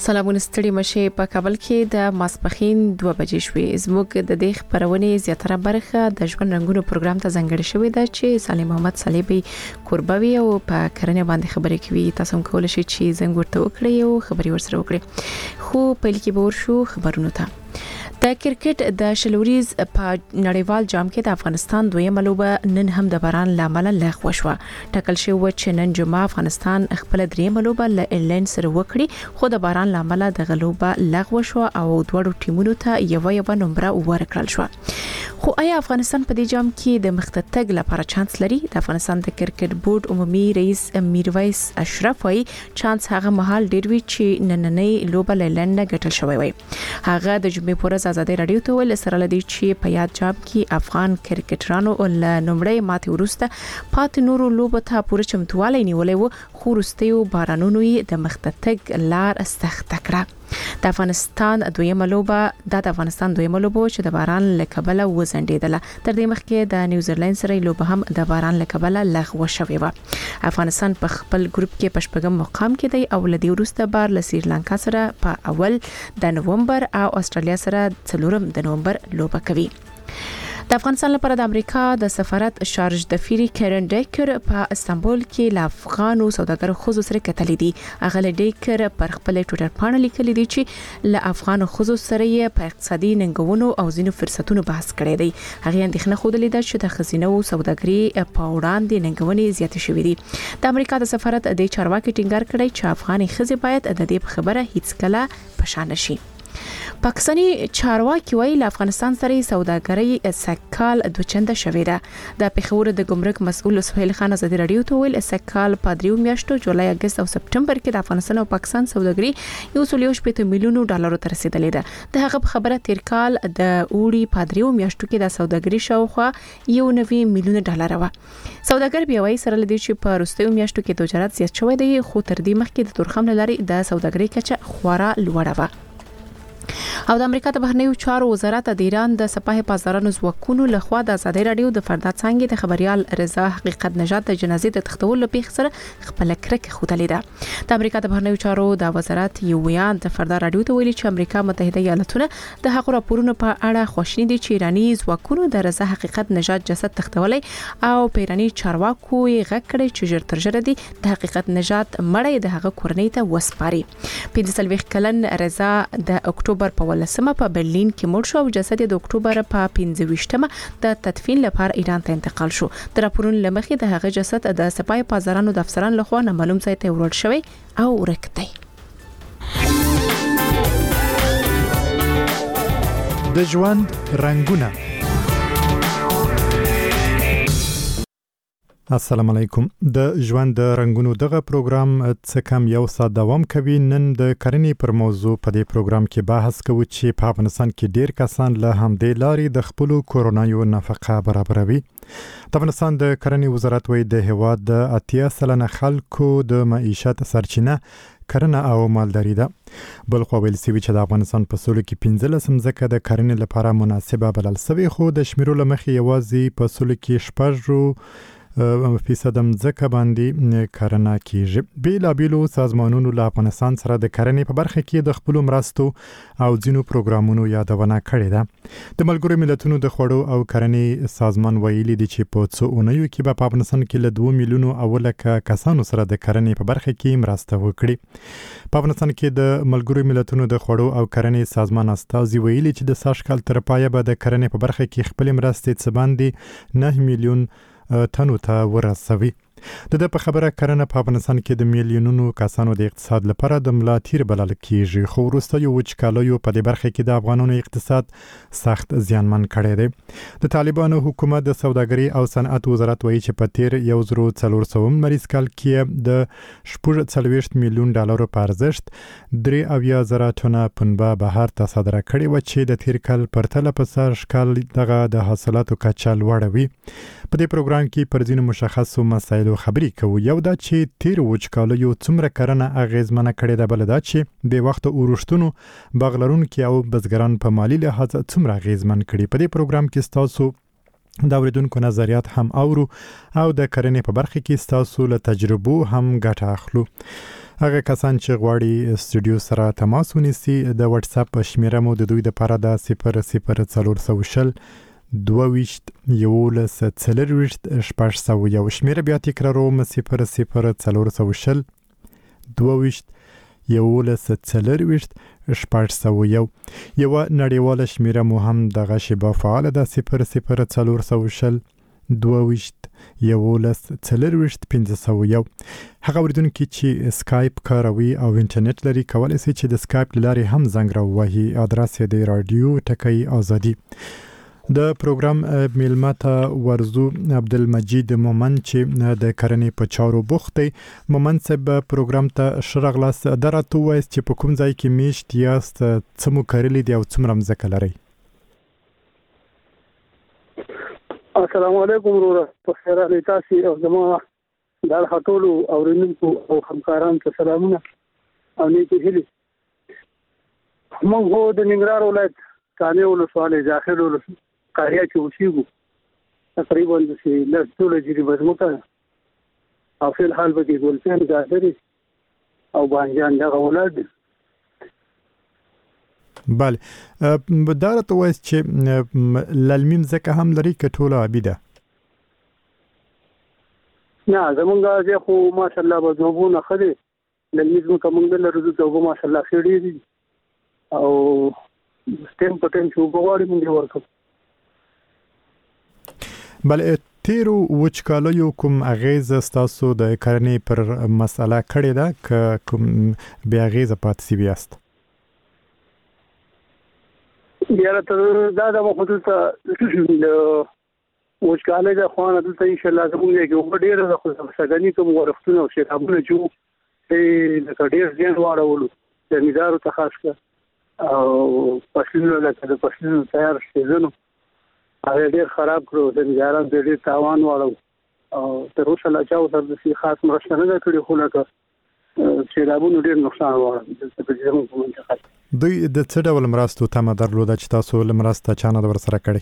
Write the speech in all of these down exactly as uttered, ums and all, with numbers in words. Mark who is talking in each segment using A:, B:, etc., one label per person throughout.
A: سلامونه ستړي مشه په کابل کې د ماسپخین دوه بجې شوې زموږ د دې خبرونه زیاتره برخه د ژوند رنگونو پروګرام ته ځانګړې شوې ده چې سالم محمد صلیبي قربوي او په کرنه باندې خبرې کوي. تاسو هم کولای شئ چې زنګ ورته وکړئ او خبري ورسره وکړئ. خو په لکه به ورشو خبرونه ته د کرکټ د شلوریز په نړیوال جام کې د افغانستان دویمه لوبه نن هم د باران لامل لغوه شو. ټاکل شوی و چې نن جمعه افغانستان خپل دریمه لوبه له ایرلند سره وکړي، خو د باران لامل د غلوبه لغوه شو او دوړو ټیمونو ته یو یو نمبر ورکړل شو. خو آیا افغانستان په دې جام کې د مختتګ لپاره چانس لري؟ د افغانستان د کرکټ بورډ عمومي رئیس میرویس اشرف وايي چانس هغه مهال ډیر وی چې نننۍ لوبه له ایرلند ګټل شوی وي. هغه د جمعې پورز ازادي رادیو ته ول سره لدی چې په یاد جام کې افغان کرکټرانو ول نمبرې ماتي ورسته پات نورو لوبه ته پوره چمتوالی نیولې وو، خو ورستیو بارانونو یې د مختتګ لار سخت کړه. د افغانستان دویمه لوبه د افغانستان دویمه لوبه چې د باران لکبله وزندیدله. تر دې مخکې د نیوزیلند سره لوبه هم د باران لکبله لغوه شوې و. افغانستان په خپل ګروپ کې پښپغم مقام کې دی او لدی ورسته بار له سریلانکا سره په اول د نوومبر او استرالیا سره څلورم د نوومبر لوبه کوي. د افغانستان لپاره د امریکا د سفارت شارج د فيري کیرن ډیکر په استانبول کې ل افغانو سوداګرو خصوص سره کتلې دي. اغه ډیکر پر خپل ټوئیټر باندې لیکلي دي چې ل افغانو خصوص سره یې په اقتصادي ننګونو او ځینو فرصتونو بحث کړی دی. هغه اندېښنه خوده لیده چې د خزینه او سوداګري په وړاندې ننګونې زیات شوې دي. د امریکا د سفارت د چارواکي ټینګار کړی چې افغاني خزې باید د دې خبره هیڅ کله پشان شي. پاکستاني چارواکي وایي له افغانستان سره سوداګري سکهال دوچنده شوې ده. د پیښور د ګمرک مسؤل سهیل خان ازادي رادیو ته ویل سکهال په دریو میاشتو جولای، اگست او سپټمبر کې د افغانستان او پاکستان سوداګري یو سل یو شپږ میلیون ډالر ته رسیدلې ده. د هغه خبره تیر کال د اوړي په دریو میاشتو کې د سوداګري شاوخوا یو نوي میلیون ډالر و. سوداګر بیا وایي سره لدی چې په وروستیو میاشتو کې تجارت زیات شوی دی، خو تر دې مخکې د تورخم لاري د سوداګري کچه خورا لوړه و. او د امریکا د بهرنیو چارو وزارت د ایران د سپاه پاسدارانو ځواکونو لخوا د ازادي رادیو د فردا څنګه د خبريال رضا حقیقت نژاد د جنازې د تختول لپاره سره خپل کرک خوتلې ده. د امریکا د بهرنیو چارو د وزارت یو ویان د فردا رادیو ته ویلي چې امریکا متحده ایالاتونه د هغو راپورونو په اړه خوشني دي چې ایرانی ځواکونو د رضا حقیقت نژاد جسد تختولې او پیرانی چارواکو یې غږ کړی چې ژر تر ژره دي د حقیقت نژاد مړی د هغه کورنۍ ته وسپاري. پنځه څلوېښت کلن رضا د اکتوبر په ولسمه په برلین کې مړ شو او جسد د اکتوبر په پنځه ویشتمه د تدفین لپاره ایران ته انتقال شو. د راپورونو لمخې د هغه جسد د سپاه پاسدارانو د افسرانو لخوا نامعلوم ځای ته وړل شوی او ورک دی.
B: د ژوند رنگونه. السلام علیکم. د ژوند د رنگونو دغه پروګرام څه کم یو ساعت دوام کوي. نن د کرنې پر موضوع په دې پروګرام کې بحث کوو چې په افغانستان کې ډیر کسان له همدې لارې د خپل کورونایو نفقه برابروي. د افغانستان د کرنې وزارت وایي د هیواد د اتیا سلنه خلکو د معیشت سرچینه کرنه او مالداري ده. بل خو ویل سوي چې د افغانستان په سولو کې پنځلس ځمکه د کرنې لپاره مناسبه بلل سوي، خو د شمیرو لمخې یوازې په سولو کې شپږ فیصد ځمکه باندې کرنه کیږي. بیلا بیلو سازمانونو له افغانستان سره د کرنې په برخه کې د خپل مرستو او ځینو پروګرامونو یادونه کړې ده. د ملګرو ملتونو د خوړو او کرنې سازمان ویلي دی چې په څو اونیو کې په افغانستان کې له دوه میلیونو اولکه کسانو سره د کرنې په برخه کې مرسته وکړي. په افغانستان کې د ملګرو ملتونو د خوړو او کرنې سازمان استازي ویلي چې د سږ کال تر پایه به د کرنې په برخه کې خپل مرستې څه باندې نه میلیون تنو ته ورسوي. د د په خبره کرنه په افغانستان کې د میلیونونو کسانو د اقتصاد لپاره د ملا تیر بلل کیږي، خو وروسته یو وچکالیو په دې برخه کې د افغانانو اقتصاد سخت زیانمن کړی دی. د طالبانو حکومت د سوداګري او صنعت وزارت وایي چې په تیر یو زرو څلور سوه مریض کال کې د شپږ څلوېښت میلیون ډالرو په ارزښت درې اویا زره ټنه پنبه بهر ته صادره کړې و چې د تیر کال پرتله په سږ کال دغه د حاصلاتو کچه لوړه وي. په دې پروګرام کې پر ځینو مشخصو مسایلو خبرې کوو. یو دا چې تیر وچکالیو څومره کرنه اغیزمنه کړې ده، بل دا چې د وخت اورښتونو باغ لرونکي او بزګران په مالی لحاظ څومره اغیزمن کړي. په دې پروګرام کې تاسو د اوریدونکو نظریات هم اورو او د کرنې په برخه کې ستاسو له تجربو هم ګټه اخلو. هغه کسان چې غواړي استودیو سره تماس ونیسي د واتس اپ شمیره مو د دوی لپاره د صفر صفر څلور سوه شل دوه ویشت یولس څلور ویشت شپږ سوه یو. شمیره بیا تکراروم: صفر صفر څلور سوه شل دوه ویشت یولس څلور ویشت شپږ سوه یو. یو نړیواله شمیره مو هم دغه شیبه فعال ده: صفر صفر څلور سوه شل دوه ویشت یولس څلور ویشت پنځه سوه یو. هغه اوریدونکي چې سکایپ کاروي او انټرنیټ لري کولی شي چې د سکایپ له لارې هم زنګ راووهي. ادرس یې د رادیو ټکی آزادي. د پروګرام میلمه ته ورزو عبدالمجید مومند چې د کرنې په چارو بوخت دی. مومند صاحب پروګرام ته ښه راغلاست. دا راته ووایاست چې په کوم ځای کې میشت یاست، څه مو کرلي دي او څومره مځکه لرئ؟
C: السلام علیکم وروره، په خیر علي تاسو او زما د خاطولو او رینونکو او همکارانو ته سلامونه او نیکی هیلې. موږ هو د ننګرهار ولایت کانې ولسوالۍ داخل ولسوالۍ قاریه کې اوسېږو. تقریبا د لس دولس جریبه ځمکه او فی الحال به کې ګلپین ګازرې او بانجان دغه ولاد دي.
B: بله، دا راته ووایاست چې للمي مځکه هم لري که ټوله ابي ده؟
C: نه، زمونږ ځای خو ماشاءالله به ځوابونه ښه دي. للمي ځمکه موږ نه لرو، ځوابه ماشاءالله ښې ډېرې دي او ټیم په ټیم چې اوبه غواړي موږ یې ورکوو.
B: بله، تیرو وچکالیو کوم اغیز ستاسو د کرنې پر مسئله کړې ده که کوم بې اغیزه پاتې شوي یاست؟
C: بیا تر دا د مخدود ته د وچکالۍ د خوانه دلته ان شاء الله زموږ کې اوبه ډېره ده، خو سګنی کوم ورښتونه او شرابونه چې د ډېر زیان واړولو زمیندارو ته خاص کړه او فصلونه لکه د فصلونو تیار سیزنو هغه ډېر خراب کړو. زمینداران ډېر تاوان واړو او تر اوسه لا چا ورته د خاص مرسته نه کړې، خو لکه سیلابونو ډېر نقصان واړو دلته په زموږ په منطقه کې.
B: دوی د څه ډول مرستو تمه درلوده چې تاسو له مرسته چا نه ورسره کړی؟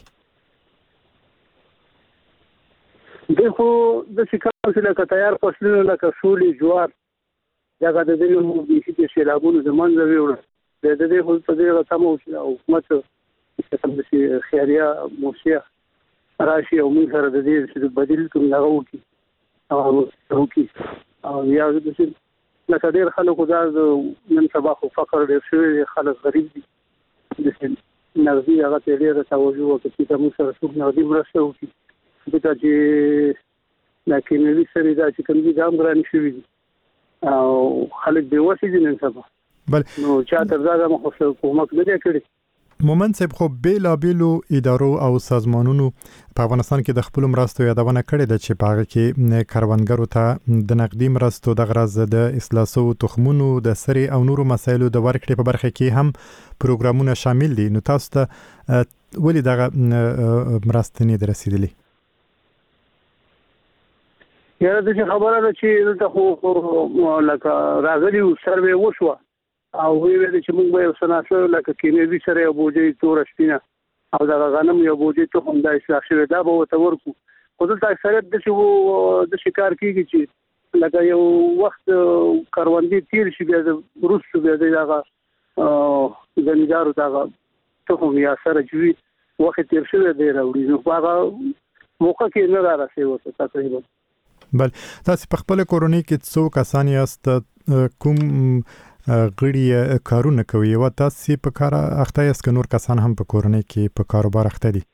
B: دوی خو داسې کار چې لکه تیار فصلونه لکه شولې، جوار، دغه د دې بیخي د سیلابونو د منځه ویوړه. د دې خو په دې تمه وشي او حکومت چې کوم داسې خیریه موسسه راشي او موږ سره د دې چې بدیل کوم هغه وکړي او وکړي او یا داسې لکه ډېر خلکو دا نن سبا خو فقر ډېر شوی، خلک غریب دي، داسې نغدي هغه ته ډېره توجه وکړي چې موږ سره څوک نغدي مرسته وکړي، ځکه چې دا کیمیاوي سرې دا چې کوم دي دا هم ګرانې شوي دي او خلک بې وسې دي نن سبا. بله، نو چا تر دا دمه خو کومک نه دی کړی. مومند صاحب، خو بیلابیلو ادارو او سازمانونو په افغانستان کې د خپل مرستو یادونه کړې ده چې په هغه کې کروندګرو ته د نقدي مرستو د غرض د اصلاح شوو تخمونو د سرې او نورو مسایلو د ورکړې په برخه کې هم پروګرامونه شامل دي. نو تاسو ته ولې دغه مرستې نه دي رسیدلې؟
C: یاره داسې خبره ده چې دلته خو لکه راغلي سروې وشوه او وی ویل چې موږ به یو سناسه لکه کیمیاوي سره یو بوجي تور شپینه او دا غنم یو بوجي ته هم د اصلاح شوی دا به وته ورکو. خو دلته اکثریت د شو د شکار کیږي چې لکه یو وخت کاروندې تیر شي بیا د روس بیا دغه زمیندارو دغه ته هم یا سره جوړي وخت تیر شوی دی راوړي، نو هغه موقع کې نه راځي وته تقریبا.
B: بل تاسو په خپل کورونی کې څو کسان یاست، کوم غړي کارونه کوي او تاسو په کار اخته یاست که نور کسان هم په کورونی کې په کاروبار اخته دي؟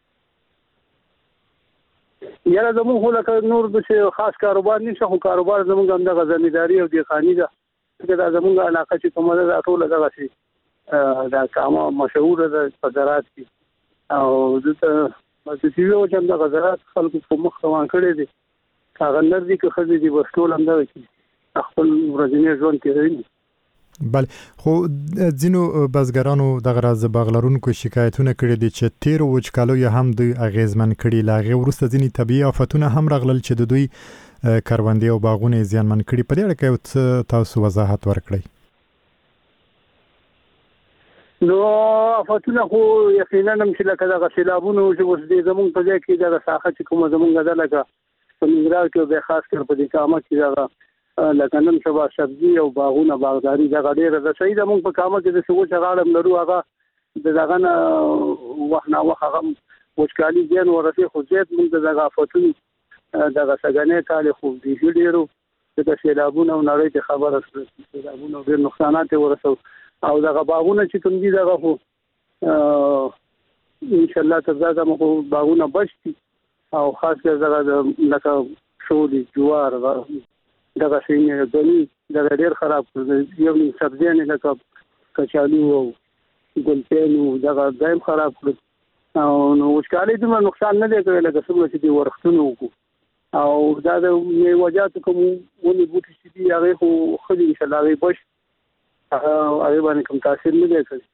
C: یاره زموږ خو لکه نور د خاص کاروبار نشته، خو کاروبار زموږ هم دغه زمینداري او دیخاني ده. دا زموږ علاقه چې کومه ده ټوله دغه شي دا کامه مشهوره ده په زراعت کې او دلته چې یو چې دغه زراعت خلکو په مخ روان کړی دي، هغه نردي که ښځې دي بس ټول همدغه چې خپل ورځنی ژوند تېروي.
B: بله، خو ځینو بزګرانو دغه راز باغلرونکو شکایتونه کړي دي چې تیر وچکالیو هم دوی اغیزمن کړي، له هغې وروسته ځینې طبیعي آفتونه هم راغلل چې د دوی کروندې او باغونه یې زیانمن کړي. په دې اړه کې څه تاسو وضاحت ورکړئ؟
C: نو افتونه خو یقینا هم چې لکه دا سیلابونه چې اوس دې زمونږ په ځای کې دا ساحه چې کومه زمونږ ده لکه په ننګرهار کې به خاص کر په دې کامه کې دا لکه نن سبا سبزي او باغونه باغداري دا ډېر د صحیح زمونږ په کامه کې د سوچ غاړم لرو هغه دغه نه وحنا وخه وشکالي ځین ورته خو زیات موږ دغه افتونه دغه څنګه کال خو دې ډېرو د سیلابونو او نړۍ ته خبره سره سیلابونو ډېر نقصانات ورسو او دغه باغونه چې کوم دي دغه خو ان شاء الله تزاده مو باغونه بشتي او خاص کر دغه لکه شولي جوار دغه شینه غني دغه ډېر خراب کړ یو سبزیانه لکه کچالو او ګلپینو دغه دایم خراب کړ او نو وشکالي دغه نقصان نه دی کړی لکه څنګه چې دی ورختونه وکړو او دا د میوجات کوم ونی بوټي چې دی هغه خو خدي ان شاء الله هغه بش هغه باندې کوم تاثیر نه دی کړی.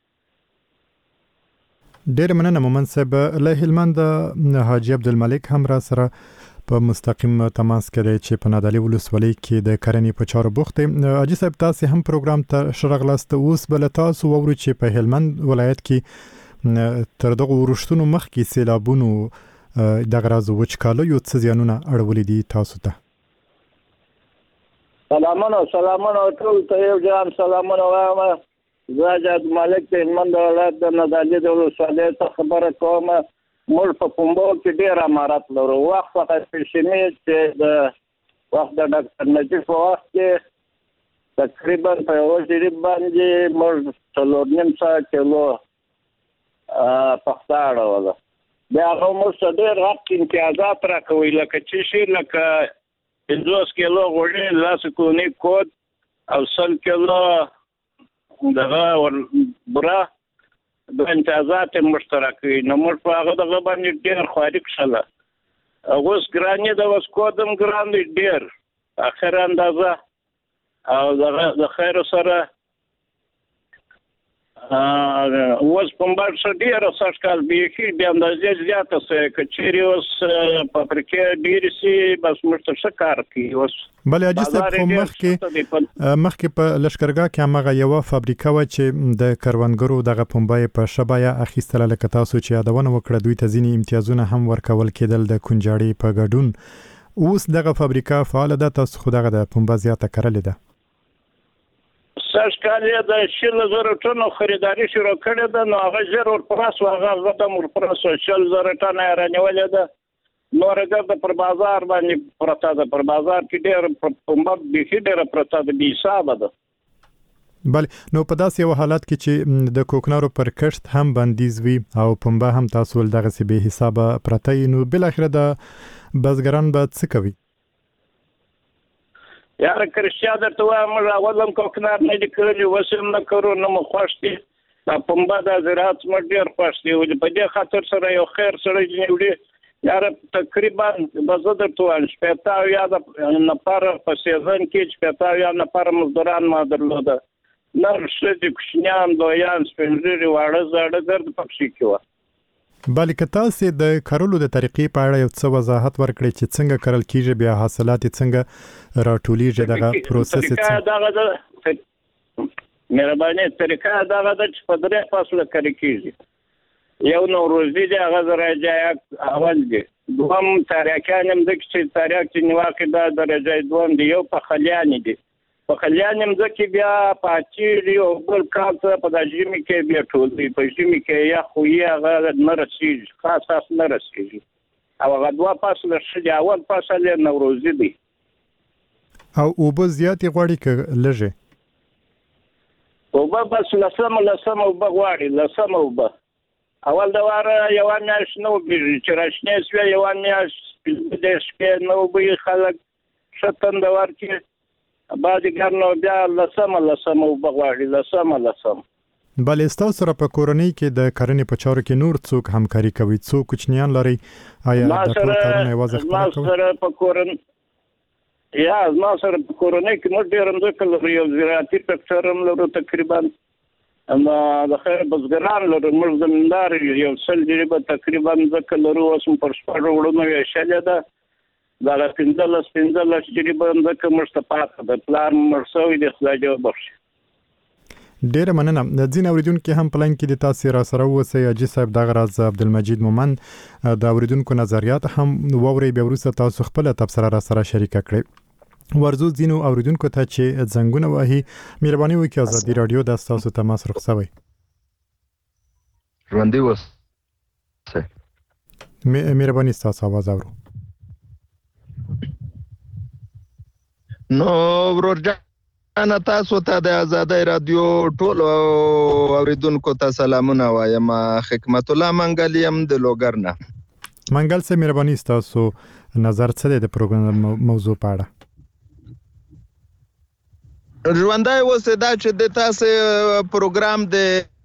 B: ډېر مننه مومن صاحب. له هلمند حاجی عبدالملک هم را سره په مستقیم تماس کې چې په نادعلي ولسوالۍ کې د کرنې په چارو بوخت دي. حاجی صاحب تاسو هم پروګرام ته شرغلاست اوس بل تاسو ووري چې په هلمند ولایت کې تر دغه ورشتونو مخ کې سیلابونو دغه راز وچکاله یو څه زیانونه اړولې دي تاسو ته؟
D: سلامونه سلامونه ټول ته یو ځان سلامونه وایم. زه حاجی مالک ته هلمند ولایت د نادعلي د ولسوالۍ څخه خبره کوم. موږ په پنبو کې ډېر امارات لرو. وخت په پېشنې چې د وخت د ډاکټر نجیب په وخت کې تقریبا په یو جریب باندې موږ څلور نیم ساعت کیلو پخته اړوله. بیا هغه موږ ډېر حق امتیازات راکوي لکه چې شي لکه پنځوس کیلو غوړي لاس کونی کود او سل کیلو دغه بوره د امتیازات مشترکوي. نو موږ په هغه دغه باندې ډېر خواري کښله. اوس ګرانې د اوس کودم ګران دی ډېر اخر اندازه او دغه د خیر سره اوس پنبه ډېره سږ کال بیخي د اندازې زیاته سوې که چیرې اوس فابریکې ډېرې سي بس موږ ته ښه کار کوي. اوس
B: بلې حاجي صاحب خو مخکې مخکې په لښکرګاه کې هماغه یوه فابریکه وه چې د کروندګرو دغه پنبه یې په ښه بیه اخیستله لکه تاسو چې یادونه وکړه دوی ته ځینې امتیازونه هم ورکول کېدل د کنجاړي په ګډون. اوس دغه فابریکه فعاله ده، تاسو خو دغه د پنبه زیاته کرلې ده؟
D: سږ کال یې د شل زره ټنو خریداري شروع کړې ده. نو هغه ژر ورپرس و هغه غدم ورپرس و شل زره ټنه یې رانیولې ده. نوره ګرده پر بازار باندې پرته ده. پر بازار کې ډېر پنبه بیخي ډېره پرته ده، بې حسابه ده.
B: بله نو په داسې یو حالت کې چې د کوکنارو پر کښت هم بندیز وي او پنبه هم تاسو ول دغسې بې حسابه پرته وي، نو بالاخره د بزګران به څه کوي؟
D: یاره کرشیا درته وایم موږ اول هم کوکنار نه دي کړلي، اوس هم نه کرو، نه مو خوښ دي. دا پنبه دا زراعت زموږ ډېر خوښ دي. په دې خاطر سره یو خیر سړی ځینې وړي یاره تقریبا به زه درته وایم شپېته اویا نفره په سیزن کې شپېته اویا نفره مزدوران ما درلوده. نر ښځې کوچنیان لویان سپین ږیري واړه زاړه ګرد پکښې کې وه.
B: بلې که تاسې د کرلو د طریقې په اړه یو څه وضاحت ورکړئ چې څنګه کرل کېږي، بیا حاصلات یې څنګه راټولیږي، دغه پروسس یې څه؟
D: مهرباني طریقه دغه ده چې په درې فصله کرل کېږي. یو نوروزي دی هغه درجه اول دی، دوهم تاریاکیان مځکې چې تاریاک چې نیواکې دا درجه دوم دی، یو پخلیانې دي. پخلیانې مځکې بیا پاچېږي او بل کال ته په دا ژمي کې بیا ټولوي. په ژمي کې یخ وي هغه نه رسېږي، خاص خاص نه رسېږي. او هغه دوه فصله ښه دي. اول فصل یې نوروزي دی.
B: او اوبه زیاتې غواړي که لږې؟
D: اوبه بس لسمه لسمه اوبه غواړي، لسمه اوبه. اول د واره یوه میاشت نه وبېږي چې راشنې سوې، یوه میاشت پنځه دېرش شپې نه وبوي خلک ښه تنده ورکړي. بعدګر نو بیا لسمه لسمه اوبه غواړي، لسمه لسمه.
B: بلې ستاسو سره په کورنۍ کې د کرنې په چارو کې نور څوک همکاري کوي؟ څو کوچنیان لرئ؟ آیا د ټول کارونه یوازې خپله کوئ؟
D: زما سره په کورنۍ یا زما سره په کورنۍ کې موږ ډېر مځکه لرو. یو زراعتي فکټر هم لرو تقریبا. د خیر بزګران لرو. موږ زمیندار یو سل جریبه تقریبا مځکه لرو. اوس مو پر شپږو وړونو ویشلې ده. دغه پنځلس پنځلس جریبه مځکه موږ ته پاته ده. پلار مړ شوی دی، خدای دې وبخښي.
B: ډیره مننه. د ځین اوریدونکو هم پلان کې د تاسو را سره وسی اجي صاحب د غراز عبدالمجید مومند د اوریدونکو نظریات هم ووري به ورسره تاسو خپل تبصره را سره شریک کړئ. ورزو ځینو اوریدونکو ته چې زنګونه وهي مهرباني وکړئ ازادي رادیو د تاسو تماس رخصوي.
E: ژوندۍ اوسئ.
B: مهرباني تاسو आवाज اورو.
E: نو ورور انا تاسو ته د آزادۍ رادیو ټول اوریدونکو ته سلامونه وایم. حکمت الله منګل یم د لوګرنا.
B: منګل سه مهرباني تاسو نظر څه دی د پروګرام موضوع په اړه؟
E: ژوندۍ اوسئ دا چې د تاسو پروګرام د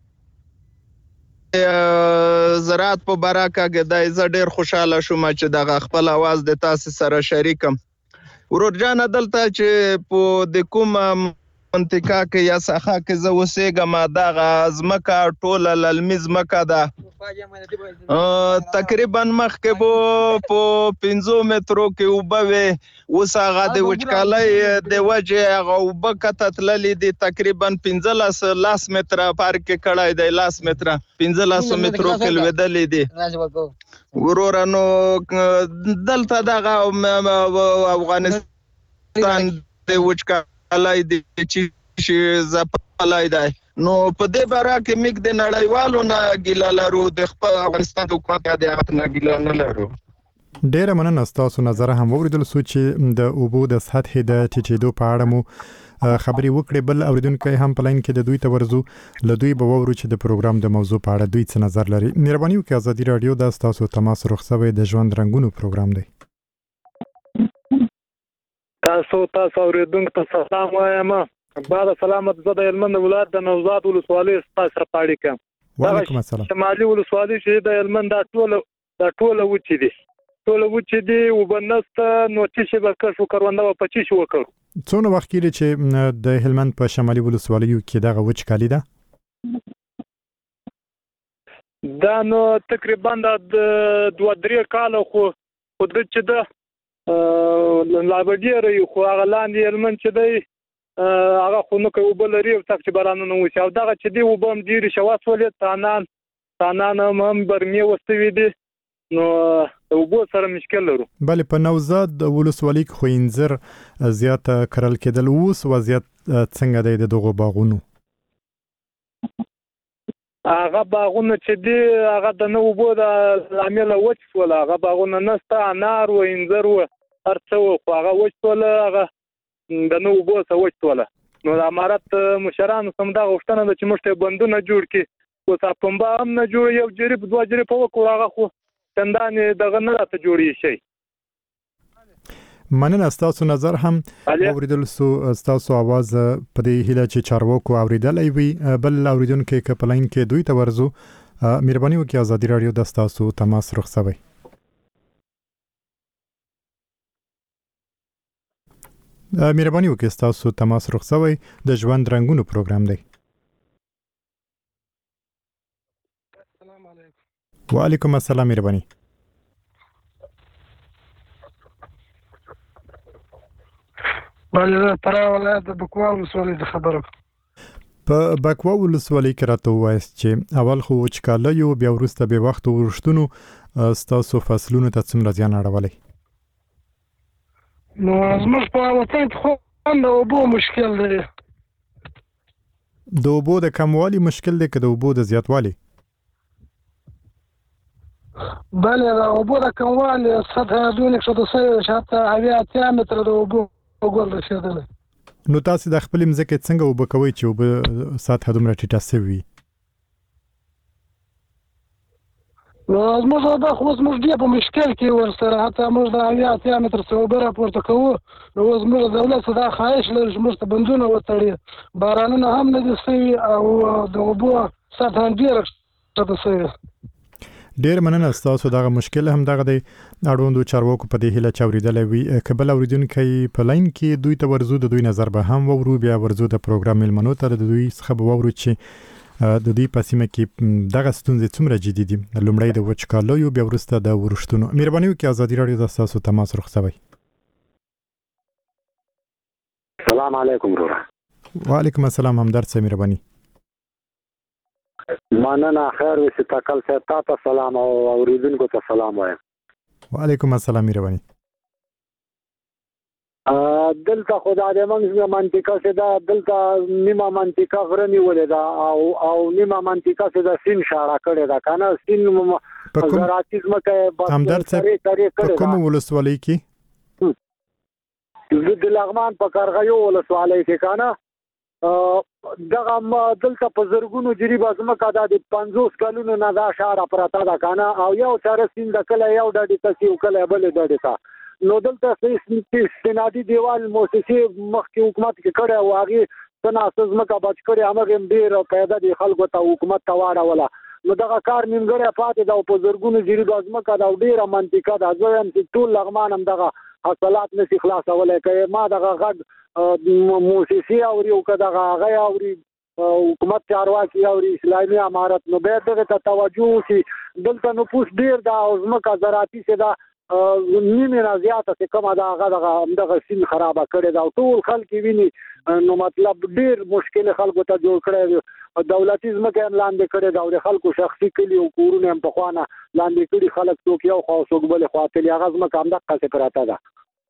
E: زراعت په برکه کې د زه ډیر خوشاله شوم چې د خپل आवाज د تاسو سره شریکم. ورور جان دلته چې په د کوم منطقه کې یا ساحه کې زه اوسېږم دغه ځمکه ټوله للمي ځمکه ده. تقریبا مخکې به په پنځو مترو کې اوبه وې، اوس هغه د وچکالۍ د وجې هغه اوبه کته تللي دي. تقریبا پنځلس لاس متره فرق یې کړی دی، لاس متره پنځلسو مترو کې لوېدلي دي. وروره نو دلته دغه افغانستان د وچکالۍ د چې ځپلی دی. نو په دې باره کې موږ د نړیوالو نه ګیله لرو، د خپل افغانستان د حکومت یا د هغه نه ګیله نه لرو.
B: ډیره مننه ستاسو نظر هم واوریدل سو چې د اوبو د سطحې د ټیټېدو په اړه مو خبري وکړې. بل اوریدونکو هم په لاین کې د دوی ته ورزو له دوی به وورو چې د پروګرام د موضوع په اړه دوی څه نظر لري. مهرباني وکړئ ازادي رادیو د تاسو تماس رخصوي د ژوند رنگونو پروګرام دی.
F: تاسو تاسو اوریدونکو ته سلام وایم. بعد سلامت زه د هلمند ولایت د نوزاد ولسوالۍ تاسو سره پاړی کوم.
B: وعلیکم السلام.
F: شمالي ولسوالۍ چې د هلمند د ټول د ټول وچې دي ټول وچې دي وبنست نو چې شي بکر شو کرونده په پچی شو وکړو.
B: څونه وخت کې چې د هلمند په شمالي ولسوالیو کې دغه وچکالي ده؟
F: دا نو تقریبا د دوه درې کال خو خود چې ده لا بدیره خو هغه لاندې هلمند چې دی هغه خو نو کوي بل لري او تک چې بارانونه وشي او دغه چې دی وبم ډیر شواس ولې تانان تانان هم برمي وستوي دي نو وبو سره مشکل لرو.
B: بله په نوزاد ولسوالۍ خو انځر زیات کرل کېدل، اوس وضعیت څنګه دی د دغو باغونو؟
F: هغه باغونه چې دی هغه د نو وبو د عامل وچ ولا هغه باغونه نسته انار و انځر و هر څه خو هغه وچ ولا هغه د نو وبو څه وچ ولا. نو د امارات مشرانو سم دا غوښتنه ده چې موږ ته بندونه جوړ کړي او تاسو پمبا هم نه جوړ یو جریب دوه جریب وکړو هغه خو څنګه دغه نه راته جوړی شي.
B: مننه ستاسو نظر هم اوریدل سو ستاسو आवाज په دې هیله چې چارواکو اوریدلای وي. بل اوریدونکو کې په لاین کې دوی ته ورزو مهرباني وکړئ ازادي رادیو د ستاسو تماس رخصوي. مهرباني وکړئ ستاسو تماس رخصوي د ژوند رنگونو پروګرام دی.
F: السلام علیکم.
B: وعلیکم السلام. مهرباني.
F: بله پرا ولایت د بکوا ولسوالۍ د خبره
B: په بکوا ولسوالۍ کې راته وایست چې اول خو وچکالۍ او بیا وروسته به وخت ورښتونو ستاسو فصلونو ته څومره زیان اړولی؟
F: نو زموږ په وطن کې خو د اوبو مشکل دی.
B: د اوبو د کموالي مشکل دی که د اوبو د زیاتوالي؟
F: بله د اوبو د کموالي سطح دونه څه د سوي شاته اویا اتیا متره د اوبو وګول رسیدلی.
B: نو تاسو د خپل مځکې څنګه اوبه کوئ چې اوبه سطح دومره ټیټه سوي؟
F: نو زموږ اوبه خو زموږ ډېر په مشکل کې ورسره حتی موږ د اویا اتیا متره څخه اوبه راپورته کوو. نو اوس موږ دولت څخه دا خواهش لرو چې موږ ته بندونه وتړي، بارانونه هم نه دي سوي او د اوبو سطح هم ډېره ښکته سوې.
B: ډیر مننه ستاسو دغه مشکل هم دغه دی اړوندو چارواکو په دې هیله چوریدلې وي. کبل اوریدونکو په لاین کې دوی ته ورزو د دوی نظر به هم وورو، بیا ورزو د پروګرام ملمنو ته د دوی څخه به وورو چې د دوی په سیمه کې دغه ستونزې څومره جدي دي. لومړی د وچکالیو بیا وروسته د ورښتونو. مهرباني وکړئ ازادي رادیو د تاسو تماس رخصوي.
G: السلام علیکم ورور.
B: وعلیکم السلام. همدرد صاحب مهرباني.
G: مننه خیر وي تکل صاحب تاسو سلام او اوریدونکو ته سلام وایم.
B: وعلیکم السلام میروانی.
G: دلته خدای دې موږ منطقه څه دا دلته نیمه منطقه غره نیولې ده او او نیمه منطقه څه دا سین شاړه کړې ده کنه سین زراعتي ځمکه بس
B: همدرد صاحب په کوم ولسوالۍ کې
G: د لغمان په کارغیو ولسوالۍ کې کنه دغه دلته په زرګونو جریبه ځمکه د پنځوس کلونو نه دا شاړه پراته ده کنه او یو چاره سین د کله یو ډډې ته یو کله بل ډډې ته نو دلته سنادي دیوال موسسې مخکې حکومت کې کړی او هغه څنګه ځمکه بچ کړی هغه ډیر پیدا دي خلکو ته حکومت ته واړوله نو دغه کار نیمګړی پاتې دا په زرګونو جریبه ځمکه دا ډیره منطقه ده زه هم چې ټول لغمان هم دغه حاصلات نشي خلاصولای کوي ما دغه غږ موسسې او یو کداغه هغه او حکومت چارواکي او اسلامي امارت نو به دغه ته توجه وشي دلته نو پوس ډیر دا او ځمکه زراعتي څه دا نیمه نه زیاته څه کومه دا هغه دغه سین خراب کړي دا ټول خلک ویني نو مطلب ډیر مشکل خلکو ته جوړ کړي دولتي ځمکه هم لاندې کړي دا د خلکو شخصي کلی او کورونه هم په خوانه لاندې کړي خلک څوک یو خو څوک بل خواته هغه ځمکه هم دغه څه پراته ده.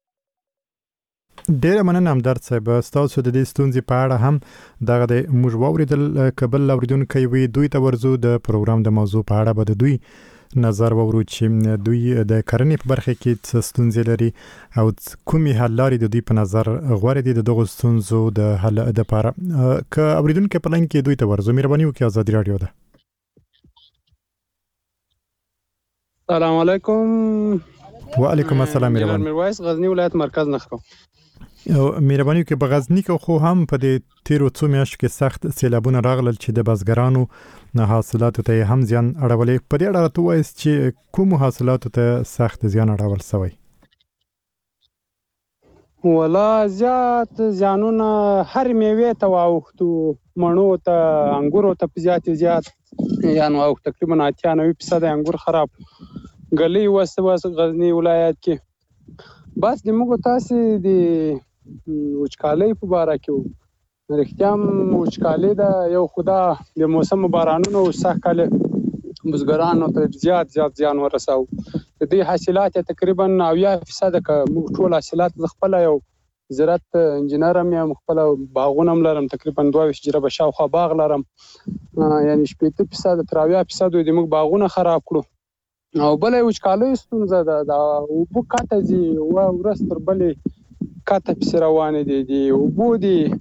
B: ډیره مننه همدرد صاحب تاسو د دې ستونزې په اړه هم دغه د موږ واوریدل کبل اوریدونکو وي دوی ته ورزو د پروګرام د موضوع په اړه به دوی نظر وورو چې دوی د کرنې په برخه کې څه ستونزې لري او کومې حل لارې د دوی په نظر غوړې دي د دغو ستونزو د حل لپاره که اوریدونکو په لنګ کې دوی ته ورزو مهرباني وکړئ ازادي رادیو ده.
H: السلام علیکم.
B: وعلیکم السلام مهرباني.
H: میرویس غزنی ولایت مرکز نخرو.
B: مهرباني وکړئ په غزنی کې خو هم په دې تیرو څو میاشتو کې سخت سیلابونه راغلل چې د بزګرانو حاصلاتو ته هم زیان اړولې په دې اړه راته وایي چې کوم حاصلاتو ته سخت زیان اړول شوی؟
H: ولا زیات زیانونه هر میوه ته واوښتو مڼو ته انګورو ته زیات زیات یعنی او تقریبا اتیا نوي فیصد انګور خراب غلې وسه غزنی ولایت کې بس د موږ تاسو د وچکالۍ په باره کې رښتیا هم وچکالۍ ده یو خدا د موسم بارانونو سخت کاله بزګرانو ته زیات زیات زیان ورساو د دې حاصلات تقریبا اویا فیصد که موږ ټول حاصلات خپل یو زراعت انجینر هم یم خپل باغونه هم لرم تقریبا دوه ویشت جریبه شاوخوا باغ لرم یعنی شپېته فیصد تر اویا فیصد د موږ باغونه خراب کړو او بل وچکالۍ ستونزه ده د اوبو کاته ځي ورځ تر بلې کاته پسې روانې دي د اوبو د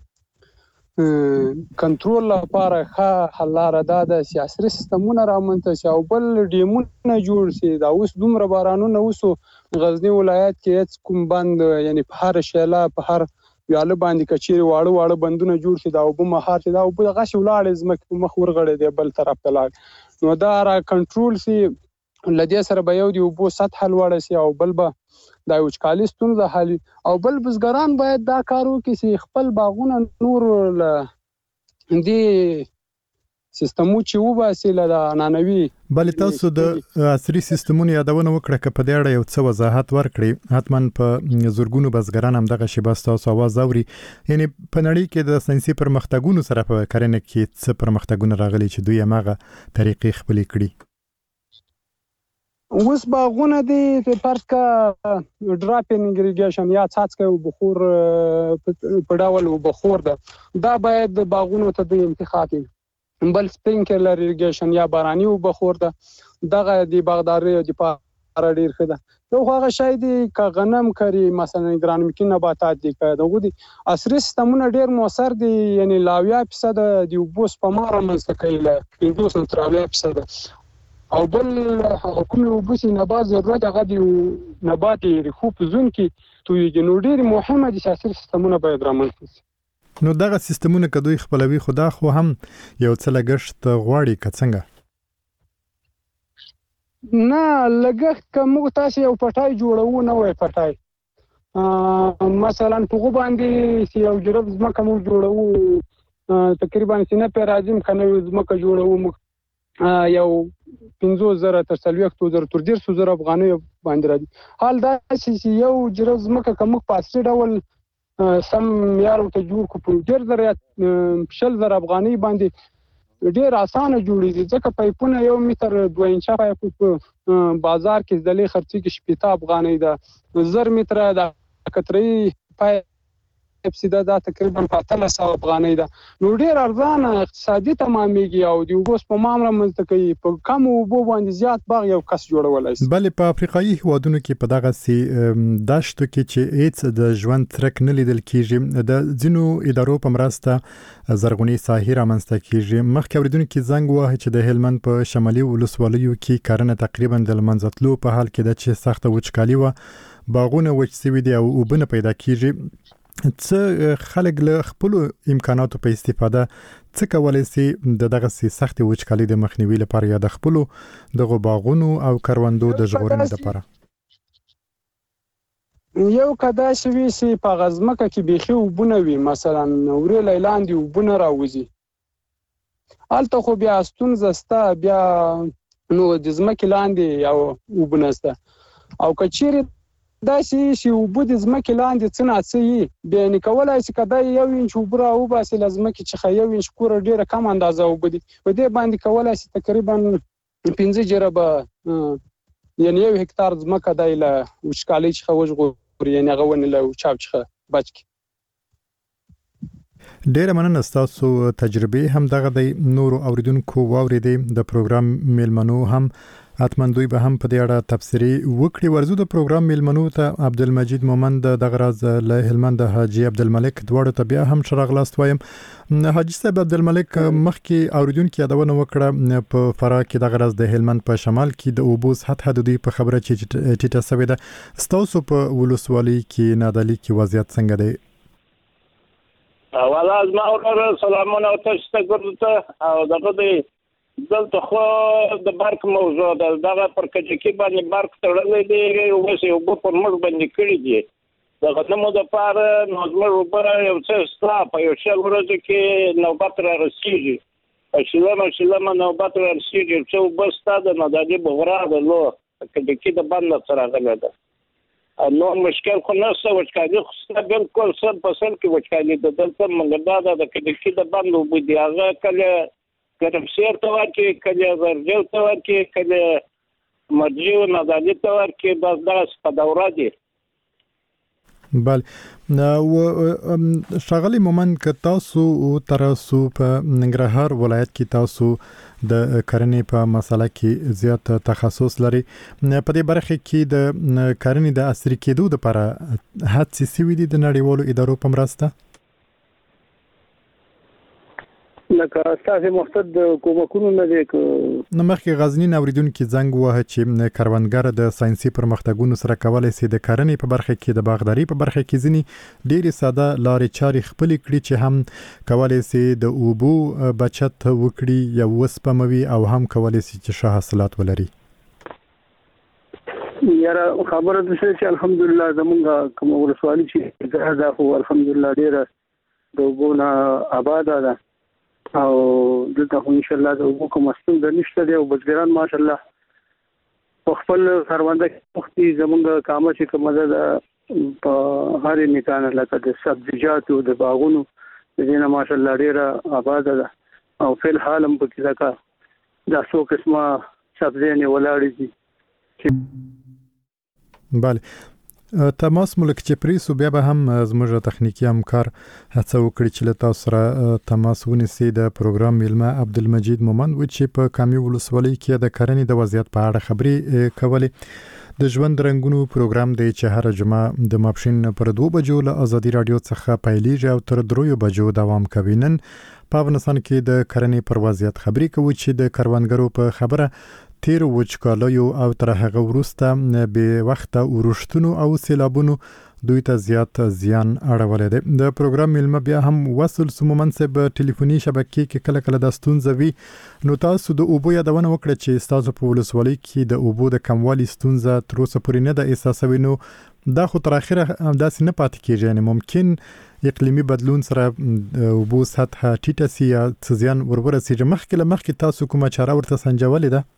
H: کنټرول لپاره ښه حل لاره دا ده چې عصري سیستمونه رامنځته شي او بل ډیمونه جوړ شي دا اوس دومره بارانونه وسو غزنی ولایت کې هیڅ کوم بند یعنی په هر شیله په هر ویاله باندې کچېرې واړه واړه بندونه جوړ شي دا اوبه مهار شي دا اوبه دغسې ولاړې ځمکې په مخ ورغړې دی بل طرف ته لاړ نو دا را کنټرول شي له دې سره به یو د اوبو سطحه لوړه شي او بل به دا وچکالي ستونزه حل او بل بزګران باید دا کار وکړي چې خپل باغونه نور له دې سیستمو چې وباسي له عنعنوي
B: بلې تاسو د عصري سیستمونو یادونه وکړه که په دې اړه یو څه وضاحت ورکړي حتما په زرګونو بزګران هم دغه شیبه ستاسو اواز اوري یعنی په نړۍ کې د ساینسي پرمختګونو سره په کرنه کې څه پرمختګونه راغلي چې دوی هماغه طریقې خپلې کړي
H: اوس باغونه دي فرض کا ډراپینګ ایریګیشن یا څاڅکي بخور په ډول بخور ده دا باید باغونو ته د انتخاب بل سپرینکلر ایریګیشن یا باراني بخور ده دغه د باغداري د لپاره ډیر ښه ده یو هغه شی دی که غنم کری مثلا ګرانمیکي نباتات دي که دغه دي عصري سیستمونه ډیر موثر دي یعنی لاویا فیصد د اوبو سپما رامنځته کوي له پنځوس تر اویا فیصد او بل حکومي وبسي نبات ضرورت هغه دی نبات ریخو په زون کې توی نو ډیر مهمه دي سیاسي سیستمونه باید رامنځته شي
B: نو دغه سیستمونه که دوی خپلوي خو دا خو هم یو څه لګښت غواړي که څنګه
H: نه لګښت که موږ تاسو یو پټای جوړوو نه وای پټای مثلا په باندې یو جرب ځمکه موږ جوړوو تقریبا سینه په راځم کنه ځمکه جوړوو موږ یو پنځوس زره تر څلوېښتو زره تر دېرشو زره افغانیو باندې راځي حال دا چې یو جرب ځمکه که موږ په عصري ډول سم معیار ورته جوړ کړو په ډېر زره شل زره افغانۍ باندې ډېر اسانه جوړېږي ځکه پایپونه یو متر دوه انچه پایپ په بازار کې ځلې خرڅي کې شپېته افغانۍ ده زر متره د کتري پایپ سیده دا تقریبا پاتلس افغانۍ ده نو ډېر ارزانه اقتصادي تمامېږي او د اوبو سپما رامنځته کوي په کم اوبو باندې زیات باغ یو کس جوړولی شي.
B: بلې په افریقایي هیوادونو کې په دغسې دشتو کې چې هیڅ د ژوند څرک نه لیدل کېږي د ځینو ادارو په مرسته زرغونې ساحې رامنځته کېږي. مخکې اورېدونکي زنګ وواهه چې د هلمند په شمالي ولسوالیو کې کرنه تقریبا د له منځه تلو په حال کې ده چې سخته وچکالي وه باغونه وچ سوي دي او اوبه نه پیدا کېږي. څه خلک له خپلو امکاناتو په استفاده څه کولی سي د دغسې سختې وچکالۍ د مخنیوي لپاره یا د خپلو دغو باغونو او کروندو د ژغورنې لپاره؟
H: یو که داسې وي چې په هغه ځمکه کې بیخي اوبونه وي مثلا ورېلی لاندې اوبونه راوځي هلته خو بیا ستونزه شته بیا نو د ځمکې لاندې یو اوبونه شته او که چیرې داسې چې اوبه د ځمکې لاندې څه ناڅه وي بیا یې کولی شي که دا یو انچ اوبه راوباسي له ځمکې څخه یو انچ پوره ډېره کم اندازه اوبه دي په دې باندې کولی شي تقریبا پنځه جربه یعنې یو هکتار ځمکه دی له وچکالۍ څخه وژغوري یعنې هغه ونې له چاپ څخه بچ کړي.
B: ډیره مننه ستاسو تجربې هم دغه دی نورو اوریدونکو واورېدې د پروګرام میلمنو هم حتما دوی به هم په دې اړه تبصرې وکړي. ورزو د پروګرام میلمنو ته عبدالمجید مومند دغه راز له هلمند حاجي عبدالملک دواړو ته بیا هم ښه راغلاست وایم. حاجي صاحب عبدالملک مخکې اوریدونکي یادونه وکړه په فراه کې دغه راز د هلمند په شمال کې د اوبو سطحه د دوی په خبره چې ټیټه سوې ده ستاسو په ولسوالۍ کې نادعلي کې وضعیت څنګه دی؟
D: والا زما ورور سلامونه تاسو ته ګورته او دغه دی دلته خو د برق موضوع ده دغه پر کجکي باندې برق تړلی دی اوس یې اوبه پر موږ باندې کړي دي د غنمو دپاره نو زموږ اوبه یو څه شته په یو شل ورځو کې نوبت را رسېږي په شلمه شلمه نوبت را رسېږي یو څه اوبه شته د نادعلي بغرا د لو کجکي د بند نه څه راغلی ده نو مشکل خو نشته وچکالي خو شته بلکل سل په سل کې وچکالي ده دلته موږ دا ده د کجکي د بند اوبه دي هغه کله ګرمسیر ته ورکړي کله زرجو ته ورکړي کله مرجي او نادعلي ته ورکړي بس دغسې په دوره دي.
B: بله و ښاغلی مومند که تاسو تر اوسه په ننګرهار ولایت کې تاسو د کرنې په مسله کې زیات تخصص لري په دې برخه کې د کرنې د عصري کېدو لپاره هڅې شوي دي د نړیوالو ادارو په مرسته؟
C: لکه ستاسو مقصد د کومکونو نه دی که
B: نو مخکې غزنین اوریدونکي زنګ ووهه چې کروندګر د ساینسي پرمختګونو سره کولی شي د کرنې په برخه کې د باغداري په برخه کې ځینې ډېرې ساده لارې چارې خپلې کړي چې هم کولی شي د اوبو بچت وکړي یا وسپموي او هم کولی شي چې ښه حاصلات ولري.
C: یاره خبره ده چې الحمدلله زمونږ کوم ولسوالي چې دا خو الحمدلله ډېره د اوبو نه آباده ده او دلته خو انشاءالله د اوبو کومه ستونزه نشته دی او بزګران ماشاءالله په خپل کرونده کې وختي زمونږ کامه چې کومه ده په هرې میکانه لکه د سبزیجاتو د باغونو د دې نه ماشاءالله ډېره آباده ده او فی الحال هم پکې لکه دا څو قسمه سبزیانې ولاړې دي.
B: بله تماس ملک چې پریسو بیا به هم زموږ تخنیکی همکار هڅه وکړي چې له تاسو سره تماس ونیسي. د پروګرام میلمه عبدالمجید مومند و چې په کامي ولسوالۍ کې د کرنې د وضعیت په اړه خبرې کولې. د ژوند رنګونو پروګرام دی چې هر جمعه د ماپښین پر دوه بجو له ازادي رادیو څخه پیلېږي او تر دریو بجو دوام کوي. نن په افغانستان کې د کرنې پر وضعیت خبرې کوو چې د کروندګرو په خبره تیر وچکالیو او تر هغه وروسته به وخته ورښتونو او سیلابونو دوی ته زیات زیان اړولی دی. د پروګرام میلمه بیا هم وصل سمومن صاحب ټلیفوني شبکې کې کله کله دا ستونزه وي نو تاسو د اوبو یادونه وکړه چې ستاسو په ولسوالۍ کې د اوبو د کموالي ستونزه تر اوسه پورې نه ده احساسوي نو دا خو تر اخره داسې نه پاتې کېږي یعنې ممکن اقلیمي بدلون سره اوبو سطحه ټیټه سي یا څه زیان ور ورسېږي. مخکې له مخکې تاسو کومه چاره ورته سنجولې ده؟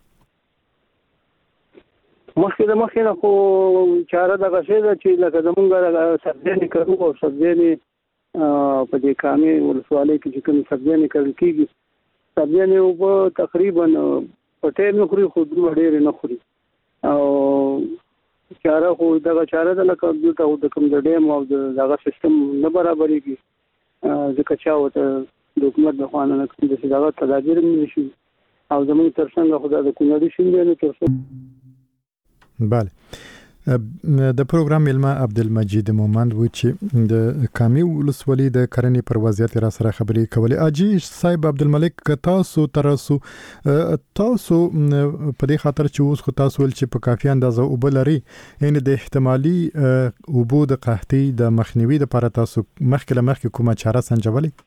C: مخکې د مخکې نه خو چاره دغه شی ده چې لکه زمونږ سبزیانې کرو او سبزیانې په دې کامې ولسوالۍ کې چې کومې سبزیانې کرل کېږي سبزیانې اوبه تقریبا پټې نه خوري خو ډېرې نه خوري او چاره خو دغه چاره ده لکه دلته د کوم د ډیم او دغه سیستم نه برابرېږي ځکه چې ورته د حکومت د خوا نه کوم داسې دغه تدابیر هم نشي او زموږ تر څنګ خو د کونړي سیند دی نو تر څو
B: بله د پروګرام ملما عبدالمجید مومند و چې د کامي ولسوالۍ د کرنې پر وضعیت را سره خبرې کولې. اجي صاحب عبدالملک تاسو ترسو تاسو په دې خاطر چې اوس خو تاسو ول چې په کافي اندازه اوبه لري ان د احتمالي اوبو د قحطۍ د مخنیوي لپاره تاسو مخکې له مخکې کومه چاره سنجولې؟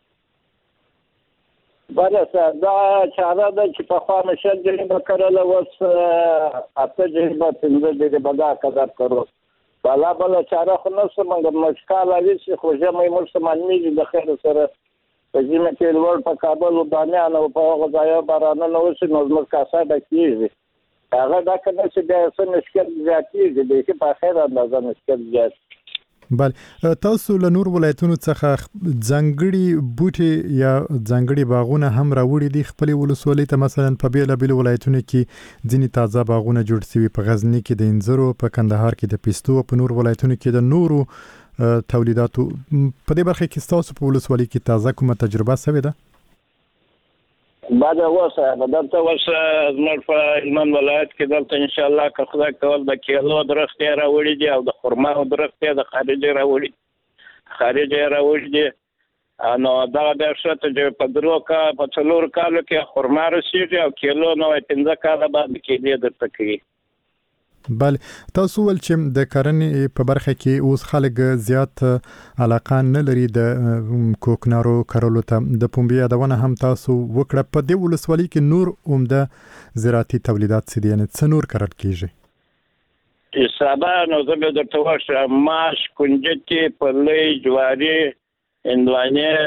D: بله دا چاره ده چې په خوا مشل جریبه کرله اوس اته جریبه پنځه جریبه دا قدر کرو بلا بله چاره خو نشته مګر مشکال اویسي خو ژمی موږ ته معلومیږي د خیر سره په ژمي کې لوړ په کابل او بامیان او په هغو ځایو بارانونه وشي نو زموږ کاسه ډکېږي هغه ډکه نه چې بیا څه مشکل زیاتېږي بیخي په خیر اندازه مشکل زیات.
B: بله تاسو له نور ولایتونو څخه ځانګړي بوټي یا ځانګړي باغونه هم راوړي دي خپل ولسوالۍ ته مثلا په بیلابیلو ولایتونو کې ځینې تازه باغونه جوړ شوي په غزني کې د انځرو په کندهار کې د پیستو په نور ولایتونو کې د نورو تولیداتو په دې برخه کې تاسو په ولسوالۍ کې تازه کومه تجربه شوې ده؟
D: بعد اوسه دلته اوسه زموږ په هلمند ولایت کې دلته انشاءالله که خدای کول د کیلو درخت یې راوړي دي او د خرما درخت یې د خارج یې راوړي خارج یې راوړي دي نو دغه بیا ښه چې په درو کا په څلورو کالو کې خرما رسېږي او کیلو نوی پنځه کاله بعد کیلې درته کوي.
B: بله تاسو ول چې د کرنې په برخه کې اوس خلک زیات علاقه نه لري د کوکنارو کرلو ته د پنبې یادونه هم تاسو وکړه په دې ولسوالۍ کې نور عمده زراعتي تولیدات څه دي یعنې څه نور کرل کیږي؟
D: حسابه نو زه به درته وایم ماش کنجدې پلۍ جواري هندوانې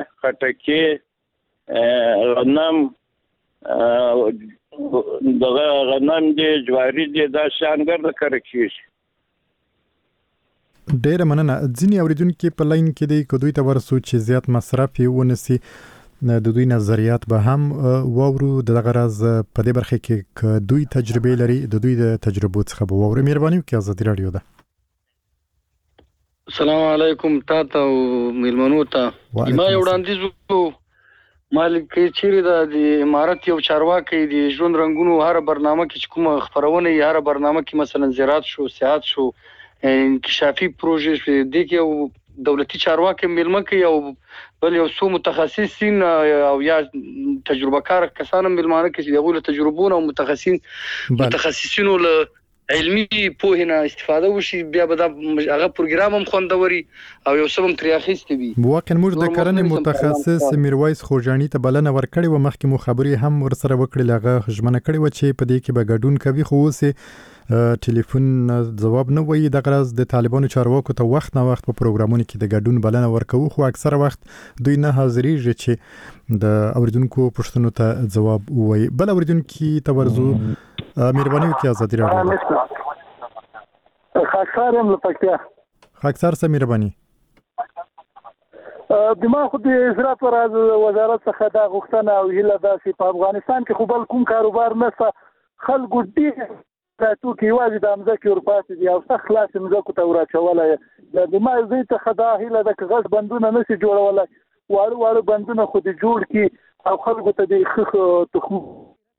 D: خټکي غنم دغه غنم دی جواری دی دا شانګر د کار کیږي.
B: ډیره مننه. ځینې اوریدونکو په لاین کې دی که دوی ته ورسو چې زیات مصرف یې ونسي د دوی نظریات به هم واورو دغه راز په دې برخه کې که دوی تجربه لري د دوی د تجربو څخه به واورو. مهرباني وکړئ ازادي رادیو ده.
I: السلام علیکم تاسو ملمنو ته ما یو وړاندیز مالک چیرې د امارت یو چارواکي د ژوند رنگونو هر برنامه کې کومه خبرونه یې هر برنامه کې مثلا زراعت شو سیاحت شو انکشافي پروژې شو د کې دولتي چارواکي ملمن کې یو بل یو څو متخصصین او یا تجربه کار کسان ملمانه کې چې دغه تجربونه او متخصصین متخصصینو له علمي په نه استفاده وشي بیا به دا هغه پروګرام هم خوندوري او یو څه هم ترې اخیستې وي.
B: واقعا موږ د کرنې متخصص میرویس خوجاني ته بلنه ورکړې وه مخکې مو خبرې هم ورسره وکړې هغه ژمنه کړې وه چې په دې کې به ګډون کوي خو اوس ټلیفون ځواب نه وایي دغه راز د طالبانو چارواکو ته وخت نه وخت په پروګرامونو کې د ګډون بلنه ورکوو خو اکثره وخت دوی نه حاضرېږي چې د اوریدونکو پوښتنو ته ځواب ووایي. بل اوریدونکي ته ورځو مهرباني وکړئ ازادي رادیو.
G: خاکسار هم لپکتیا
B: خاکسار سره مهرباني.
G: دما خو د زراعت وزارت څخه دا غوښتنه او هیله ده چې په افغانستان کې خو بل کوم کاروبار نشته خلکو ډېر راتو کې یوازې د مځکې ورپاتې دي او څه خلاص مځکو ته وراچولی د دما زوی څخه دا هیله ده که غټ بندونه نشي جوړولی واړه واړه بندونه خو دې جوړ کړي او خلکو ته د ښه تخم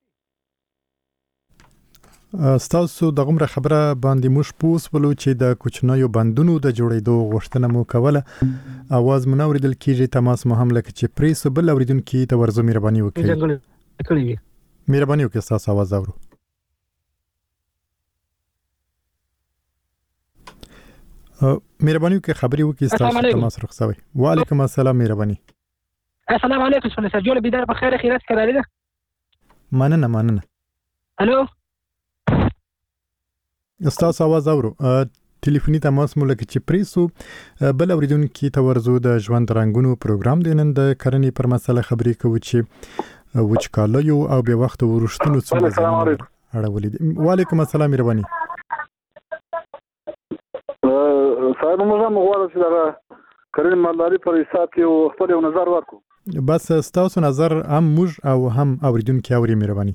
B: ستاسو دغه خبره باندې موږ پوس ولو چې د کوچنیو بندونو د جوړېدو غوښتنه مو کوله اواز مو اوریدل کیږي تماس مو هم لکه چې پریس بل اوریدونکو ته ورزو مهرباني وکړئ. مهرباني وکړئ تاسو आवाज اورو. مهرباني وکړئ خبري وکړئ تاسو تماس رخصوي. وعلیکم السلام مهرباني.
J: السلام علیکم سونه سجول بيدار بخیر خیرات کړی ده.
B: مننه مننه.
J: الو
B: استاد आवाज اورو. ټلیفوني تماس مو لکه چې پریسو بل اوریدونکو ته ورزو د ژوند رنگونو پروګرام دی نن د کرنې پر مسله خبرې کوو چې وچکالیو او به وخت ورشتونو څخه اړولې دي. وعلیکم السلام مهرباني.
C: صاحب موږ هم غواړو چې دا کرنې مالداري پر حساب کې خپل نظر ورکړو.
B: بس ستاسو نظر هم موږ او هم اوریدونکو اوري مهرباني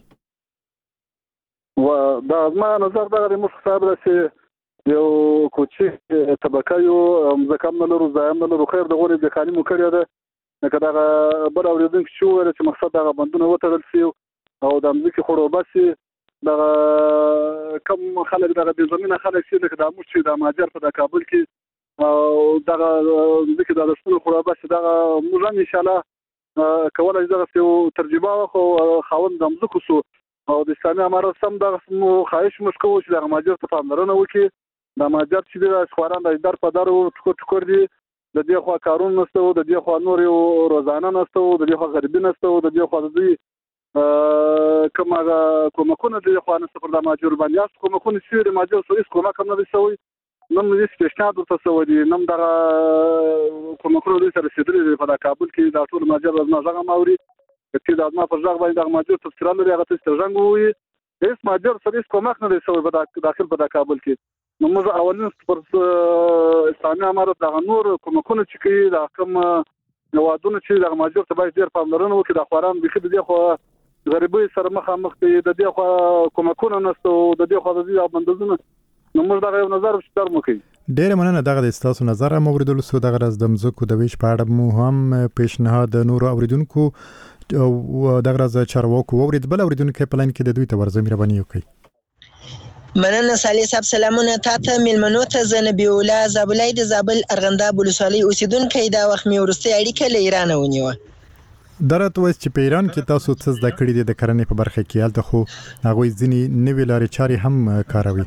K: و دا ما نظر دا غوښتل مخ صاحب چې یو کوچی طبقه یو مزکم نه لرو زایم نه لرو خیر د غوري د خاني مو کړی ده لکه دا بل اوریدونکو چې وره چې مقصد دا بندونه وټړل شي او د امریکا خورو باسي دا کم خلک دا د زمينه خلک چې د دامو چې د ماجر په کابل کې او دا د کې د رسول خورو باسي دا موږ ان شاء الله کولای دا څه ترجمه خو خاوند د امزکو سو او د اسلامي امارات سم د خواهش مشکو چې د ماجر ته پاملرنه وکړي د ماجر چې د خواران د ادار په دارو ټکو ټکور دي د دې خوا کارون نشته د دې خوا نور یو روزانه نشته د دې خوا غریبي نشته د دې خوا د دې کومه کومکونه د خوا نشته پر د ماجر باندې اس کومکونه چې د ماجر سویس کومه کوم نه شوی نن دې سپیشناد ته سوی دي نن دا کومکونه د سره سیدل په کابل کې د ټول ماجر نه ځغه ماوري چې دا ما په ځای باندې د ماجر تفسیران لري هغه څه څنګه وي هیڅ ماجر سره کومک نه دی شوی په داخل په کابل کې نو موږ اولین پر اسلامي امارات د نور کومکونه چې کوي د حکم نوادونه چې د ماجر ته باید ډیر پاملرنه وکړي د خواران بخې د خو غریبي سره مخامخ دي د دې خو کومکونه نشته د دې خو د دې بندونه نو موږ دا یو نظر شتر مو کوي
B: ډېر مننه دغه د تاسو نظر هم اوریدل سو دغه راز د مزکو د ویش په اړه مو هم پیشنهاد نور اوریدونکو او دغه راز چارواکو اورید بل اوریدونکو په لان کې د دوی ته ورزم مهرباني وکړي
L: مننه صالح صاحب سلامونه تاسو ملمنو ته زنبی الله زابلای د زابل ارغنداب ولسوالۍ اوسیدونکو دا وخت مې ورسته اړیکه له ایران ونیوه
B: درته وایي چې په ایران کې تاسو څه زده کړی دي د کرنې په برخه کې هلته خو هغوی ځینې نوې لارې چارې هم کاروي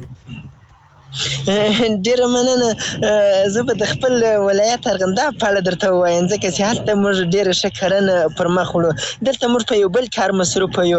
L: ډیر مننه زه به د خپل ولایت ارغنداب په اړه درته وایم ځکه چې هلته موږ ډیره ښه کرنه پر مخ وړو دلته موږ په یو بل کار مصروف یو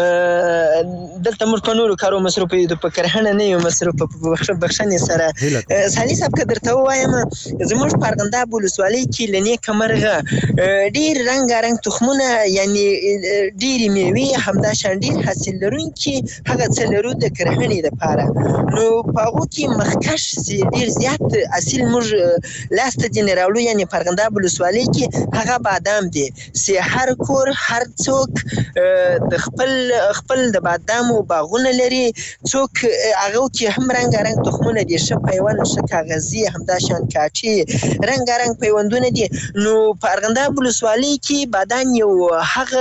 L: دلته موږ په نورو کارو مصروف یو په کرهڼه نه یو مصروف په بخښنې سره صالح صاحب که درته وایم زموږ په ارغنداب ولسوالۍ کې له نیکه مرغه ډیر رنګارنګ تخمونه یعنی ډیرې میوې همداشان ډیر حاصل لرونکي هغه څه لرو د کرهڼې دپاره نو په هغو کې مخکش ډیر زیات اصیل موږ لاسته ځینې راوړو یعنې په ارغنداب ولسوالۍ کې هغه بادام دی چې هر کور هر څوک د خپل خپل د بادامو باغونه لري څوک هغه کې هم رنګارنګ تخمونه دي ښه پیوند ښه کاغذي همداشان کاټي رنګارنګ پیوندونه دي نو په ارغنداب ولسوالۍ کې بادام یو هغه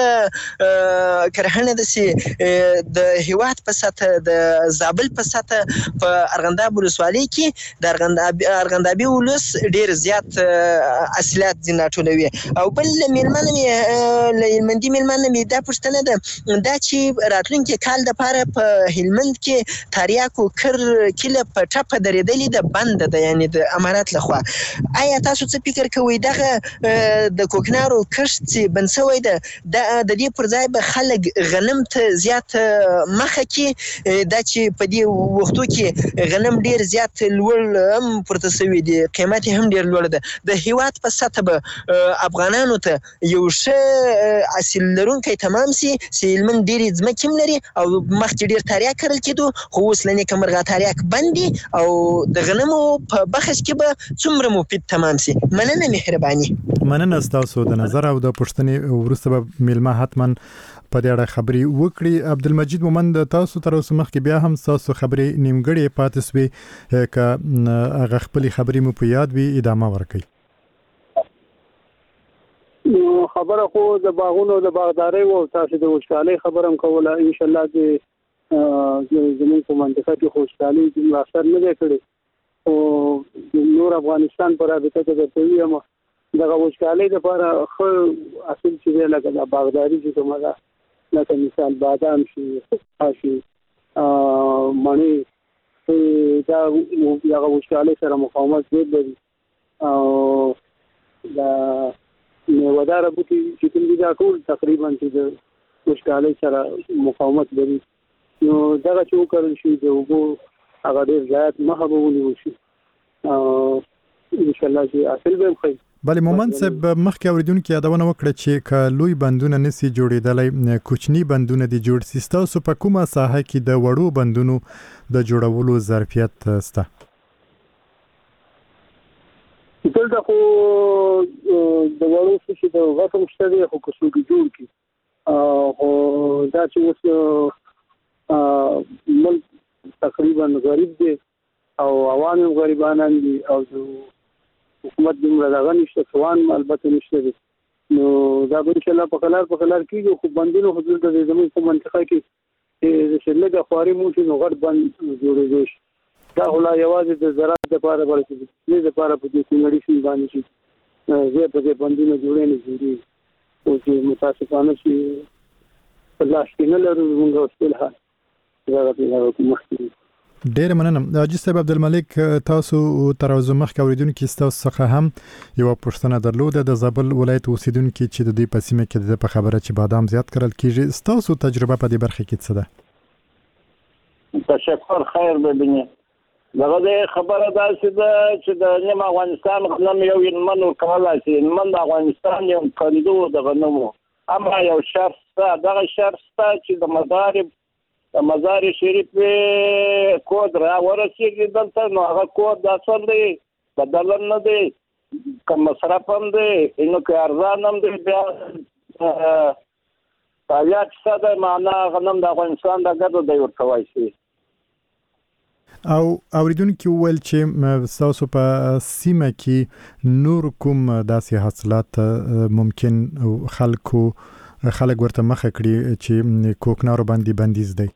L: کرهڼه ده چې د هیواد په سطحه د زابل په سطحه په ارغنداب ولسوالۍ کې د ارغنداب ارغندابي ولس ډیر زیات اصلات ځین راټولوي او بل میلمانه مې له هلمندي میلمانه مې دا پوښتنه ده دا چې راتلونکي کال دپاره په هلمند کې تریاکو کر کله په ټپه درېدلې ده بند ده یعنې د امارات لخوا آیا تاسو څه فکر کوئ دغه د کوکنارو کښت چې بند شوی ده د دې پر ځای به خلک غنم ته زیات مخه کړي دا چې په دې وختو کې غنم ډیر زیات لوړ هم پورته شوی دی قیمت هم ډیر لوړ ده د هیواد په سطحه به افغانانو ته یو ښه حاصل لرونکی تمام سي چې هلمند ډېرې ځمکې هم لري او مخکې ډېر تریاک کرل کېدو خو اوس له نیکه مرغه تریاک بند دي او د غنمو په بخش کې به څومره مفید تمام سي مننه مهرباني
B: مننه ستاسو د نظر او د پوښتنې وروسته به میلمه حتما په دې اړه خبرې وکړي عبدالمجید مومند تاسو تر اوسه مخکې بیا هم تاسو خبرې نیمګړې پاتې سوې که هغه خپلې خبرې مو په یاد وي ادامه ورکړئ
C: خبره خو د باغونو د باغدارۍ او تاسو د وشکالۍ خبره هم کوله ان شاء الله چې زموږ په منطقه کې خو وشکالۍ دومره اثر نه دی کړی او نور افغانستان په رابطه کې درته وایم دغه وشکالۍ دپاره ښه اصل چې دی لکه د باغداري چې کومه ده لکه مثال بادام شي شي مڼې دا دغه وشکالۍ سره مقاومت ډېر لري او د میوهداره بوټي چې کوم دي دا ټول تقریبا چې د وشکالۍ سره مقاومت لري نو دغه چې وکړل شي د اوبو هغه ډېر زیات مخه به ونیول شي انشاءالله چې حاصل به هم ښه
B: بله مومند صاحب مخکې اوریدونکي یادونه وکړه چې که لوی بندونه نسي جوړېدلی کوچني بندونه دي جوړ سي ستاسو په کومه ساحه کې د وړو بندونو د جوړولو ظرفیت شته
C: دلته خو د وړو څه د غټو شته دي خو څوک جوړ کی او دا چې اوس ملک تقریبا غریب دي او عوام غریبان دي او حکومت دومره دغه نشته څوان البته نشته دي نو دا به ان شاء الله په کلار په کلار کېږي خو بندونو حدود د زموږ په منطقه کې چې لږه خواري موږ نو غټ بند جوړېږي دا ولا یوازې د زراعت لپاره ورته دي لپاره په دې سیمړي شي باندې شي زه په دې بندونو جوړې نه جوړي او چې متاسفانه شي الله شینه لرو موږ خپل حال دا غوښتل مخکې
B: ډیر مننه حاجی صاحب عبدالملک تاسو تر اوسه مخکې اوریدونکو تاسو څخه هم یو پوښتنه درلوده د زابل ولایت اوسیدونکو چې د دې پسیمه کې د خبره چې بادام زیات کړل کیږي تاسو تجربه په دې برخه کې څه ده
D: تشکر خیر ببینه دغه خبره دا چې د نیم افغانستان غنم یو من ورکول شي من د افغانستان یو کندو د غنمو اما یو شرط دغه شرط چې د مضارب د مزار شریف کود را ورسېږي دلته نو هغه کود د اصل دی بدل نه دی کوم مصرف هم دی نو که ارزان هم دی بیا فعالیت څه معنا غنم د افغانستان د ګټو دی ورکوای شي
B: او اوریدونکو ویل چې تاسو په سیمه کې نور کوم داسې حاصلات ممکن خلکو خلک ورته مخه کړي چې کوکنارو باندې بندیز دی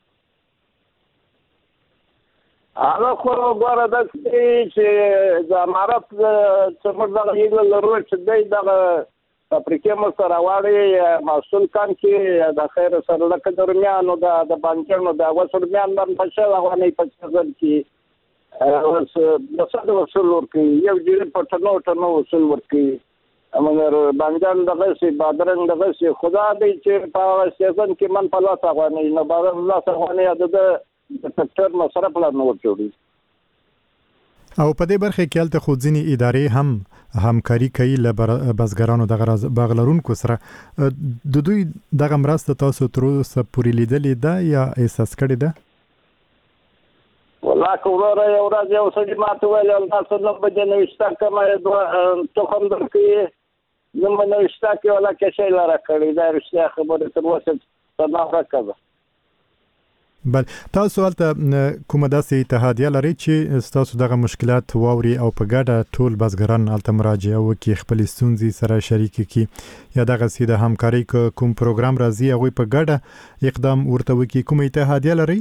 D: هغه خو غواړه د چې د امارات څخه دغه یو لرو چې د افریقا مسره واړي مسول کان کې د خیر سره لکه درمیانو د د بانچونو د وسرمیان باندې څه غوښنه په څیر کې اوس د څه وسول ورکی یو ډیر پټنو ټنو وسول ورکی امر بانجان دغه سي بادرنګ دغه سي خدا دې چې په سیزن کې من په لاس غوښنه نه بازار لاس غوښنه د سکتور مصرف لا نور جوړي
B: او په دې برخه کې الته خو ځینې ادارې هم همکاري کوي له بزګرانو دغه باغلرونکو سره د دوی دغه مرسته تاسو تر اوسه پورې لیدلې ده یا احساس کړې ده
D: والله کوره یو ورځ یو څه ماته ویل تاسو نو بده نوښتا کومه ته هم درکې نو نوښتا کې ولا کې شي لاره کړی دا رښتیا خبره تر اوسه نه راکړه
B: بل تاسو البته کومه داسې اتحادیه لري چې تاسو دغه مشکلات واوري او په ګډه ټول بزګران البته مراجعه وکړي خپل ستونزې سره شریک کړي یا دغه سیده همکاري کوم پروګرام راځي هغه په ګډه اقدام ورته وکړي کومه اتحادیه لري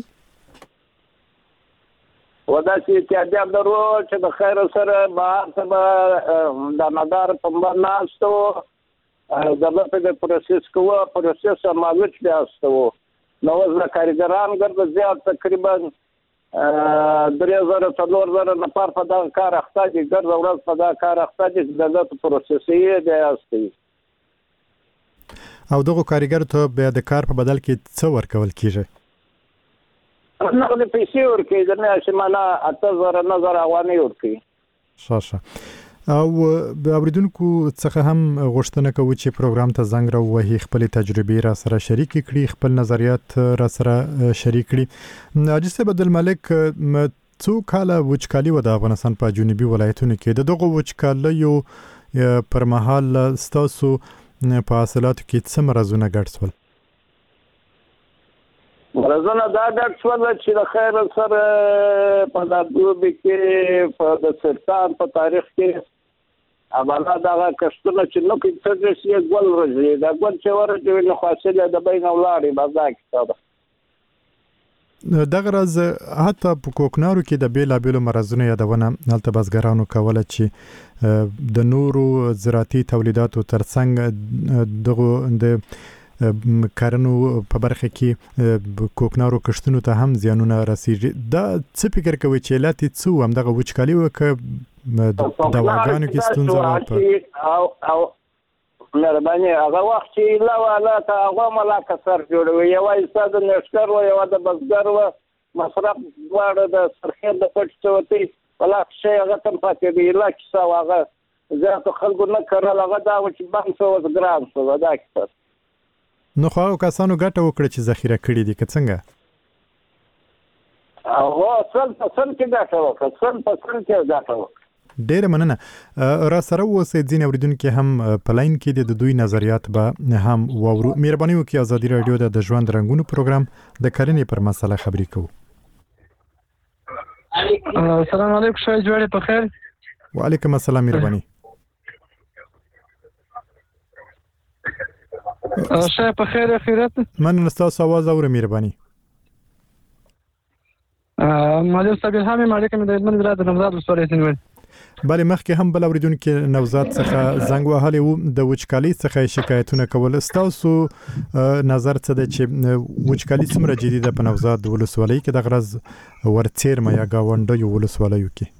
D: ودا چې اتحادیه درو چې د خیر سره با سبا د مدار په مناستو دغه په پروسس کوه پروسس عملوي بیاستو نو زه کارګران ګرځم زیات تقریبا درې زره څلور زره نفر په دا کار اخته دي ګرځ ورځ په دا کار اخته دي د دغه پروسسي دی استي
B: او دغه کارګر ته به د کار په بدل کې څه ورکول کیږي
D: نو د پیسې ورکې د نه شماله اته زره نظر اوانه ورکې
B: شاشه او اوریدونکو څخه هم غوښتنه کوي چې پروګرام ته زنګ راوهي خپل تجربې را سره شریک کړي خپل نظریات را سره شریک کړي حاجی صاحب عبدالملک څو کاله وچکالي و د افغانستان په جنوبي ولایتونو کې د دغه وچکالۍ یو پر مهال ستاسو په حاصلاتو کې څه مرزونه ګډ شول
D: مرزونه دا ګډ شول چې د خیر سره په دغه کې په د سرطان په تاریخ کې اوباله دا کښتونه چې نو کې څه شي ګول راځي دا ګول چې ورته نو خاصله د بین اولادې بازار کې
B: دغه راز حتی په کوکنارو کې د بیلابیلو مرزونو یادونه هلته بزګرانو کوله چې د نورو زراعتي تولیداتو ترڅنګ دغه د کارنو په برخه کې کوکنارو کښتونو ته هم زیانونه رسیږي دا څه فکر کوي چې علت څه هم دغه وچکالي وکړه د واګانو کې ستونزه
D: او او مهرباني هغه وخت چې لا ولا ته هغه ملاک سر جوړوي یو ایستاد نشکر و یو د بزګر و مصرف واړه د سرخې د پټ چوتي ولا شي هغه تم پاتې دی لا چې هغه زه خلکو نه کړل هغه دا چې باندې څو ګرام څه دا کړ
B: نو خو کسانو ګټه وکړه چې ذخیره کړي دي که څنګه
D: او سل په سل کې ګټه وکړه سل په سل کې ګټه وکړه
B: ډېر مننه. را سره اوسئ ځینې اوریدونکي هم په لاین کې د دوی نظریات به هم واورو. مهرباني وکړئ ازادي راډیو د ژوند رنګونو پروګرام د کرنې پر مسله خبرې کوو.
F: السلام علیکم، شای جوړې په خیر.
B: وعلیکم السلام، مهرباني.
F: شای په خیر خیرت.
B: من تاسو आवाज اورم، مهرباني.
F: مالي صاحب هم مالي کوم د علم ولایت نوزاد ولسوالۍ سینول.
B: بله مخکې هم بل اوریدونکو نوزاد څخه زنګ وهلی وو د وچکالي څخه شکایتونه کول. تاسو نظر څه ده چې وچکالي څومره جدي ده په نوزاد ولسوالۍ کې د غرض ورڅیرمه یا گاونډیو ولسوالیو کې؟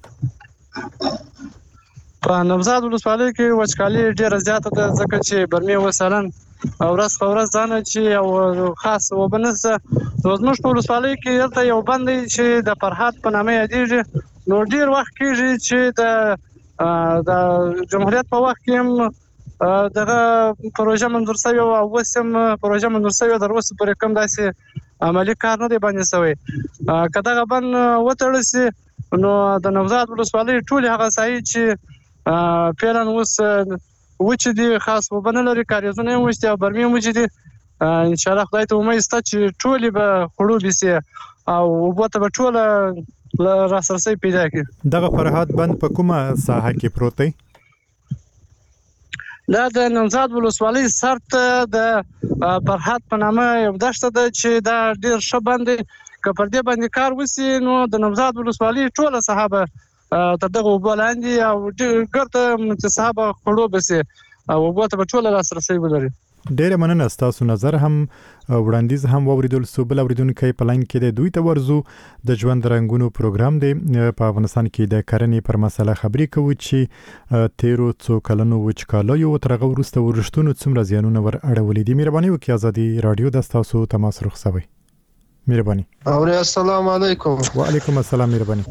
H: په نوزاد ولسوالۍ کې وچکالي ډیره زیاته ده ځکه چې برمي وسالن او ورځ په ورځ ځانه چې او خاص وبنسه زموږ په ولسوالۍ کې دلته یو بند چې د فرهاد په نامه یادېږي. نو ډیر وخت کېږي چې د د جمهوریت په وخت کې هم دغه پروژه منظور شوی او اوس هم پروژه منظور شوی در اوسه پورې کوم داسې عملي کار نه دی باندې شوی. که دغه بند وتړل شي نو د نوزاد ولسوالۍ ټولې هغه ساحې چې فعلا اوس وچ دي، خاص وبنه لري، کاریزونه هم وچ دي او برمې هم وچ دي. ان شاء الله خدای ته امید شته چې ټولې به خړوبې شي او اوبو ته به ټوله راسرسي پیدا کړي.
B: دغه فرهاد بند په کومه ساحه کې پروت دی؟
H: دا د نوزاد ولسوالۍ سر ته د فرهاد په نامه یو دښته ده چې دا ډیر ښه بند دی. که پر دې باندې کار وشي نو د نوزاد ولسوالۍ ټوله ساحه به تر دغه اوبو لاندې او ګرده متصابه خړوبه شي او اوبو ته به ټوله لاسرسی ولري.
B: ډېر مننه. ستاسو نظر هم وړاندیز هم واوریدل سو. بل اوریدونکي په لاین کې د دوی ته ورزو د ژوند رنګونو پروګرام دی. په افغانستان کې د کرنې پر مسله خبرې کوي چې تیرو څو کلونو وچکالیو ترغه ورسته ورشتونو څومره زیانونه ور اړولې دي. مهرباني وکړئ ازادي رادیو د تاسو تماس رخصوي. مهرباني.
M: السلام علیکم.
B: وعلیکم السلام، مهرباني.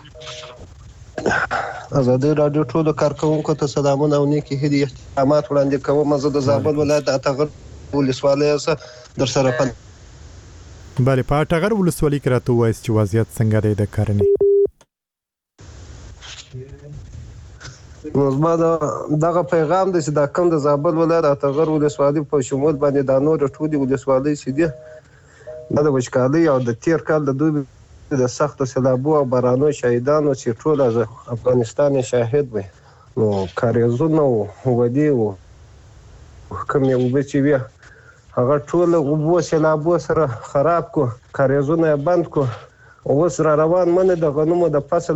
M: ازادي رادیو ټول کارکونکو ته سلامونه او نیکی هدي احترامات وړاندې کوم. زه د زابل ولایت د اتغر ولسوالۍ څخه در سره پن
B: بله په اتغر ولسوالۍ کې راته وایي چې وضعیت څنګه دی د کرنې؟
M: نو زما دغه پیغام دی چې دا کوم د زابل ولایت د اتغر ولسوالۍ په شمول باندې د نور ټولې ولسوالۍ چې دي دا د وچکالۍ او د تیر کال د دوی د سختو سیلابو او بارانو شاهدانو چې ټول افغانستان شاهد وي. نو کاریزونه او ودې او کومې اوبه چې وي هغه ټول اوبو سیلابو سره خراب کو، کاریزونه بند کو. اوس را روان منه د غنمو د فصل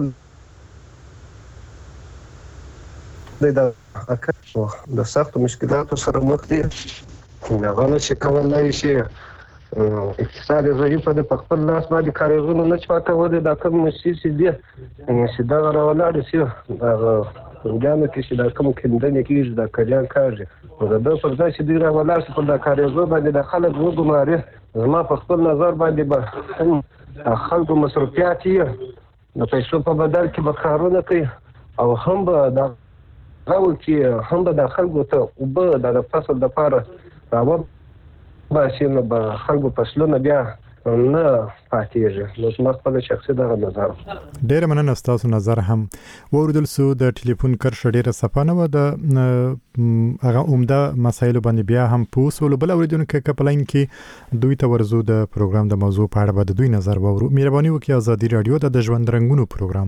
M: د د سختو مشکلاتو سره مخ دي. هغه چې کولای شي اقتصادي ضعیفه د خپل لاس باندې کاریزونه نه چاټولې دا کوم مؤسسې دي چې دا راولاړ شي دا ځانو کې چې دا کوم کندنې کېږي دا کلیان کاږي نو دا پر ځای چې دی راولاړ شي په دا کاریزو باندې د خلک وګماري. زما په خپل نظر باندې به خلکو مصرفیات یې د پیسو په بدل کې به کارونه کوي او هم به دا غو کې هم به د خلکو ته اوبه د فصل لپاره راوړي باسي نو به خلکو فصلونه بیا نه پاتېږي. نو زما خپل شخصي دغه نظر.
B: ډېر مننه. ستاسو نظر هم واوریدل سو. د ټلیفون کرښه ډېره صفه نه وه. د هغه عمده مسایلو باندې بیا هم پوسولو. بل اوریدونکي که په لاین کې دوی ته ورزو د پروګرام د موضوع په اړه به د دوی نظر واورو. مهرباني وکړئ ازادي رادیو د ژوند رنګونو پروګرام.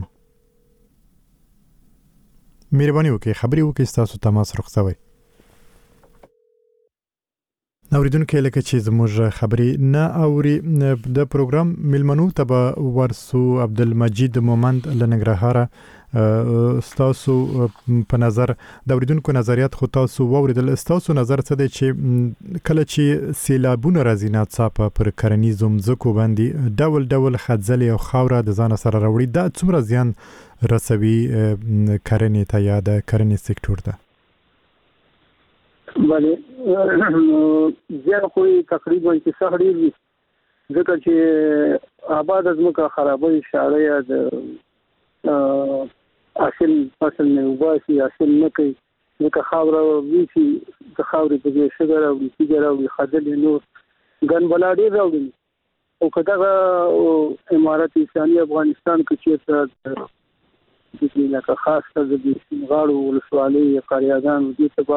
B: مهرباني وکړئ خبرې وکړئ، ستاسو تماس رخصوي. اوریدونکو لکه چې زموږ خبرې نه اوري د پروګرام ملمنو ته به ورسو. عبدالمجید مومند لنګرهاره، ستاسو په نظر د اوریدونکو نظریات خو تاسو واوریدل. ستاسو نظر څه دی چې کله چې سیلابونه راځي ناڅاپه پر کرنیزو مځکو باندې ډول ډول خځلې او خاوره د ځان سره راوړي، دا څومره زیان رسوي کرنې ته یا د کرنې سکتور ته؟
C: بله زیان خو تقریبا چې سخړي وي ځکه چې آباد ځمکه خرابوي اشاره یا د اصل فصل نه وباسي اصل نه کوي ځکه خاوره ویسي د خاورې په ځای شګه راوړي سیګه راوړي خځلې نور ګن بلا ډېر راوړي. او که دغه امارت اسلامي افغانستان کې چې چې لکه خاص کر د سیمغاړو ولسوالۍ قریاګانو دې ته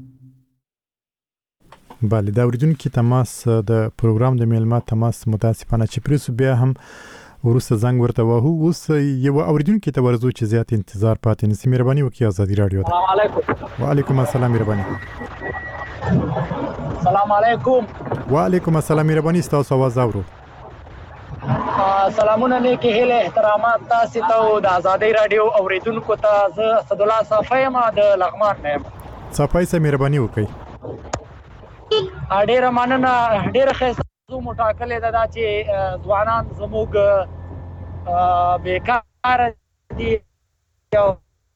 B: بله دا اوریدونکو تماس د پروګرام د میلمه تماس متاسفانه چې پریسو بیا هم ورسته زنګ ورته وهو اوس یو اوریدونکو ته ورزو چې زیات انتظار پاتې نسی مهرباني وکړئ ازادي رادیو ته
N: السلام علیکم
B: وعلیکم السلام مهرباني
N: السلام علیکم
B: وعلیکم السلام مهرباني تاسو आवाज اورو
N: سلامونه نیکی هیله احترامات تاسو ته د ازادي رادیو اوریدونکو ته زه اسد الله صافی ما د لغمان نه
B: صافی سره مهرباني وکړئ
N: ډیره مننه ډیره ښه زو مټاکلې ده چې ځوانان زموږ بیکار دي او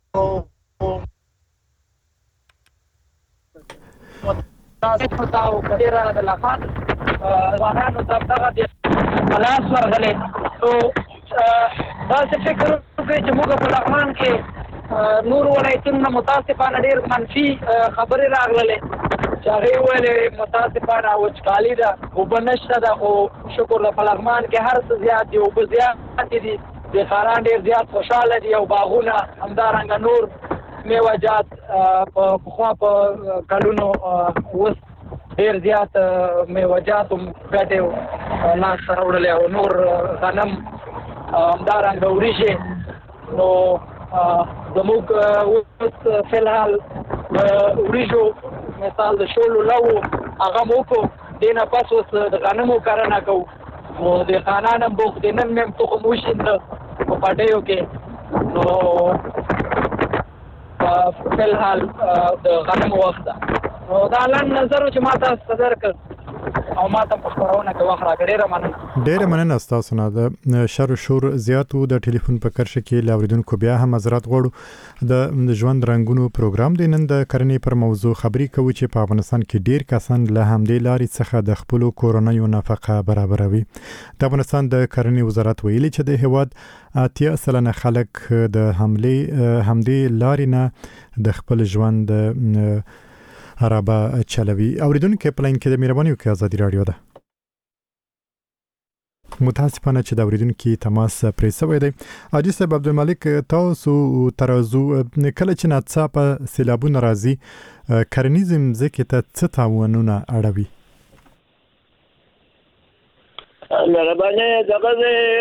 N: تاسو ته او ډیره د لغمان ځوانانو ته دغه خلاص ورغلې نو تاسو فکر وکړئ چې موږ په لغمان کې نور ولایتونو متاسفانه ډیر منفي خبرې راغلې چې هغه ویلې متاسفانه وچکالي ده او بنشته ده او شکر د لغمان کې هر څه زیات دي او زیات دي د خاران ډیر زیات خوشاله دي او باغونه همدارنګه نور میوه‌جات په خوا په کلونو وس ډیر زیات میوه‌جات هم ګټه لاس سره وړلې او نور غنم همدارنګه وریجې نو زموږ اوس فلحال وریجو مثال د شولو لو هغه موکو دینه پس اوس د غنمو کرنه کوو نو د خانانم بوخ د نن مم تخم وشیند په پټیو کې نو فلحال د غنمو وخت نو دا لن نظر چې ماته صدر ک او ماته په خبرونه کې واخره ډیره مننه
B: ډیره مننه تاسو نه د شر شور زیاتو د ټلیفون په کرشه کې لاوریدونکو بیا هم حضرات غوړو د ژوند رنگونو پروګرام د نن د کرنې پر موضوع خبري کوي چې په افغانستان کې ډیر کسان له همدې لارې څخه د خپل کورونیو نفقه برابروي د افغانستان د کرنې وزارت ویلي چې د هواد اتیا سلنه خلک د حمله همدې لارې نه د خپل ژوند عربه چلوي اوریدونکو په لاین کې د مهرباني وکړئ ازادي رادیو ده متاسفانه چې د اوریدونکو تماس پرې شوی دی حاجی صاحب عبدالملک تاسو ترازو کله چې ناڅاپه سیلابونه راځي کرنیزم ځکه ته څه تاوانونه اړوي
D: مهرباني دغه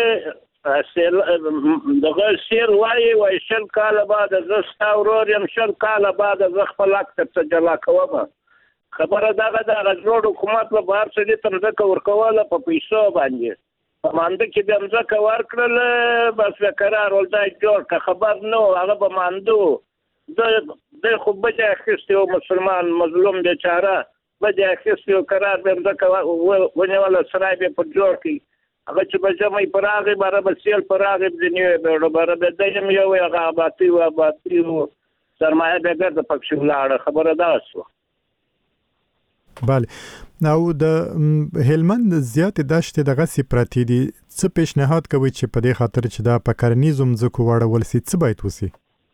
D: دغه سیر وایي وای شل کاله بعد زه ستا ورور یم شل کاله بعد زه خپل حق ته جلا کوم خبره دغه د جوړ حکومت په بهر څه دي تر ځکه ورکواله په پیسو باندې په مانده کې د ځکه ورکړل بس قرار ولدای جوړ که خبر نو هغه به ماندو د د خو بجه اخیستو مسلمان مظلوم بیچاره بجه اخیستو قرار د ځکه ونیول سرای به په جوړ کی هغه چې بجمع پراغه بار بسیل پراغه د نیو به بار د دیم یو هغه آباتی او آباتی سرمایه به ګرځ پکښ ولاړه خبره ده شو
B: بله نو د هلمند زیات دشت دغه سپراتی دي څه پیشنهاد کوي چې په دې خاطر چې دا په کرنیزم ځکو وړول سي څه باید وسی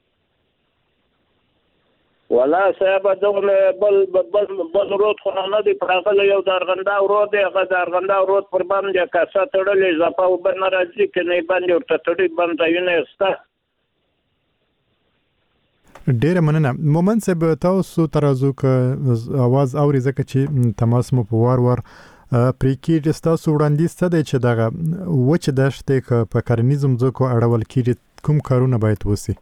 D: ولا صاحب دغه بل بل بل رود خو نه دی پراغله یو دارغندا رود دی هغه دارغندا رود پر باندې کاسه تړلې زپاو بن راځي کې نه باندې ورته تړي باندې یونه استا
B: ډیره مننه مومن صاحب تاسو ترازو ک आवाज اوري ځکه چې تماس مو په وار وار پرې کې تاسو وړاندیز څه دی چې دغه وچ دشته ک په کرنیزم ځکو اړول کېږي کوم کارونه باید وسی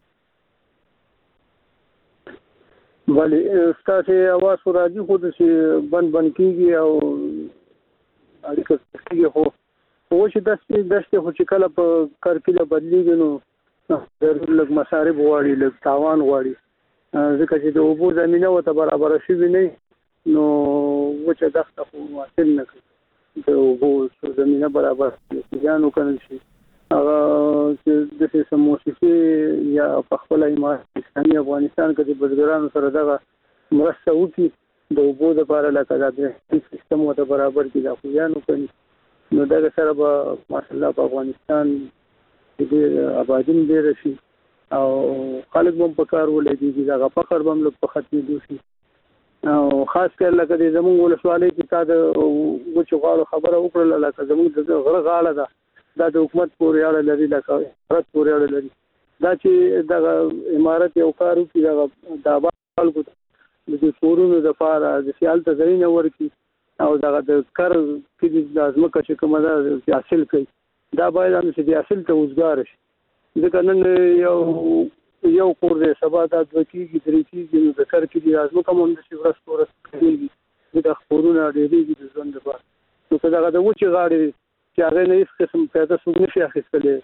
C: بله ستاسو आवाज راځي خو د بند بند کیږي او اړیکه کیږي خو وچ دشته دشته خو چې کله په کرکله بدلیږي نو ضرور لږ مصارف غواړي لږ تاوان غواړي ځکه چې د اوبو زمینه وته برابر شي نه نو وچه دښته خو حاصل نه کوي د اوبو زمینه برابر ځانو کنل شي هغه چې د سموسي یا په خپل ایمان اسلامي افغانستان کې د بزګرانو سره دغه مرسته وکړي د اوبو لپاره لکه دا سیستم وته برابر کړي دا خو ځانو کوي نو دغه سره به ماشاءالله په افغانستان د آبادی ډیر شي او خلک هم په کار ولګي دا فقر هم له په ختمي دوشي او خاص کر لکه د زموږ ولسوالۍ کې تا د وچو غاړو خبره وکړه لکه زموږ د غره غاړه ده دا د حکومت پورې اړه لري لکه رات پورې اړه لري دا چې د امارت یو کارو کې د خلکو د کورونو د فار د سیال ته ځای نه ورکی او دا د کار کې د لازمه چې کومه ده حاصل کړي دا باید هم چې حاصل ته وزګار شي ځکه نن یو یو کور د سبا د وکیږي درې کیږي نو د کار کې د لازمه کوم د شي ورس ورس کېږي د کورونو ډېری د ژوند لپاره نو دا د وچې غاړي چې هغه نه هیڅ قسم پیدا څنګه نشي اخیستلی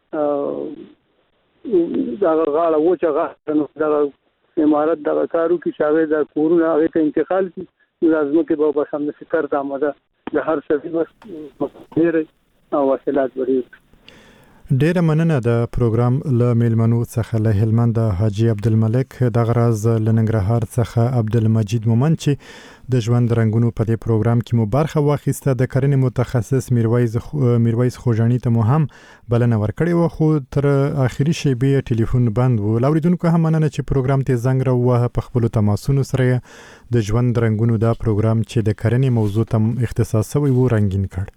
C: دا غاړه وچه غاړه نو دا امارت دا کارو کې شاوې د کورونو هغه ته انتقال کی لازمه کې به په سم فکر د آمده د هر څه بس ډېر او وسیلات وري
B: ډیره مننه د پروګرام له میلمنو څخه له هلمند حاجی عبدالملک د غراز لننګرهار څخه عبدالمجید مومن چې د ژوند رنگونو په دې پروګرام کې مو برخه واخیسته د کرنې متخصص میرویس میرویس خوجانی ته مو هم بلنه ورکړې و خو تر اخري شیبې ټلیفون بند و لاوریدونکو هم مننه چې پروګرام ته زنګ راووهه په خپل تماسونو سره د ژوند رنگونو دا پروګرام چې د کرنې موضوع ته اختصاص شوی و رنگین کړ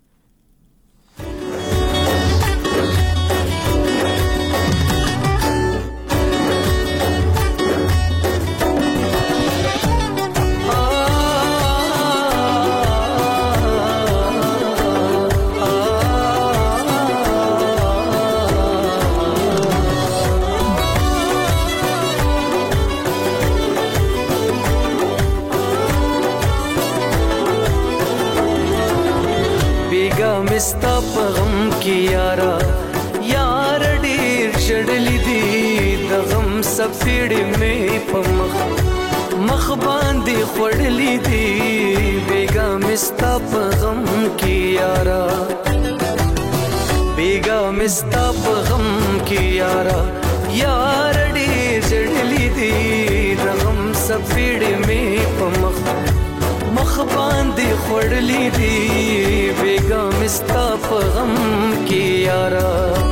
O: ستا په غم کې یارا یار ډېر شړلې دي د غم سفیړې مې په مخ مخ باندې خوړلې دي بیګا مې ستا په غم کې یارا بیګا مې ستا په غم کې یارا یار ډېر شړلې دي د غم سفیړې مې په مخ مخ باندې خوړلې دي بیګا مستا په غم کې یارا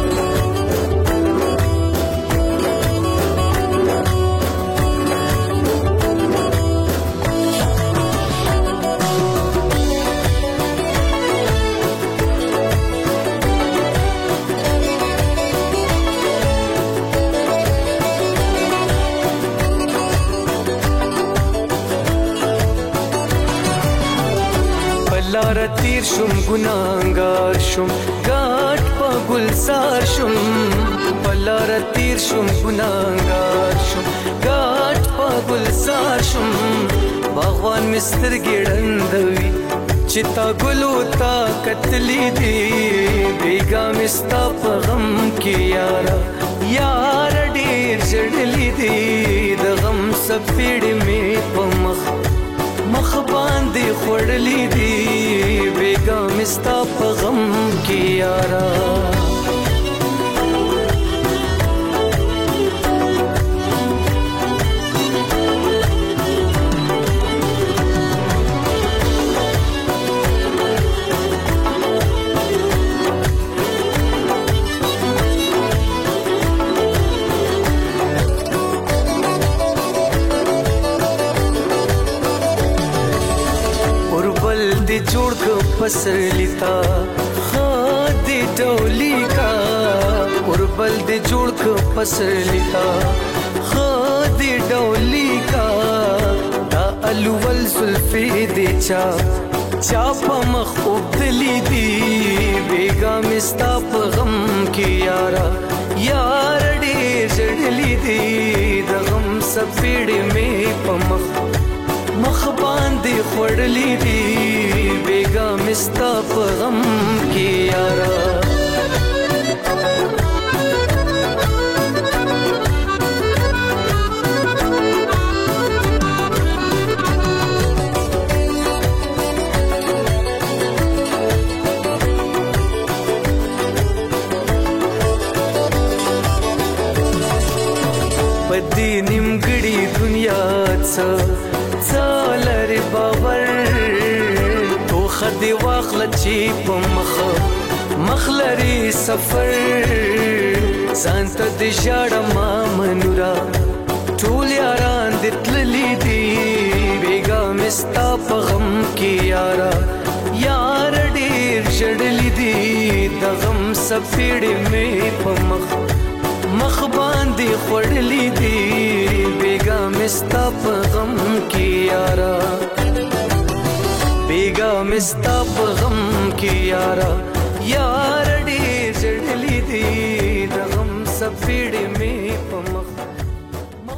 O: لار تیر شم ګناګار شم ګاټ په ګلزار شم بلار تیر شم ګناګار شم ګاټ په ګلزار شم باغوان مستر ګړندوي چې تا ګلو تا کتلی دی بیګا مستا په غم کې یارا یار ډېر جړلی دی د غم سپېړې مې په مخ مخ باندې خوړلې دي بیګا مستا په غم کې یارا جوړ کو پسر لیتا خادي ډولي کا اوربل دې جوړ کو پسر لیتا خادي ډولي کا دا الول زلفي دې چا چا په مخ وبدلي دي بیګا مستا په غم کې یارا یار ډېر جړلي دي د غم سپېړې مې په مخ مخ باندې خوړلې دي بیګا مستا په غم کې یارا پدې نیمګړې دنیا څه څالر باور تو خدي واخل چې په مخ مخلري سفر سانت د شاړه ما منورا ټول یاران د تللی دي بیګا مستا په غم کې یارا یار ډېر جړلی دي د غم سپېړې مې په مخ مخ باندې خړلې دي بیګا مستا په غم کې یارا بیګا مستا په غم کې یارا یار ډېر چړلې دي د غم سپېړې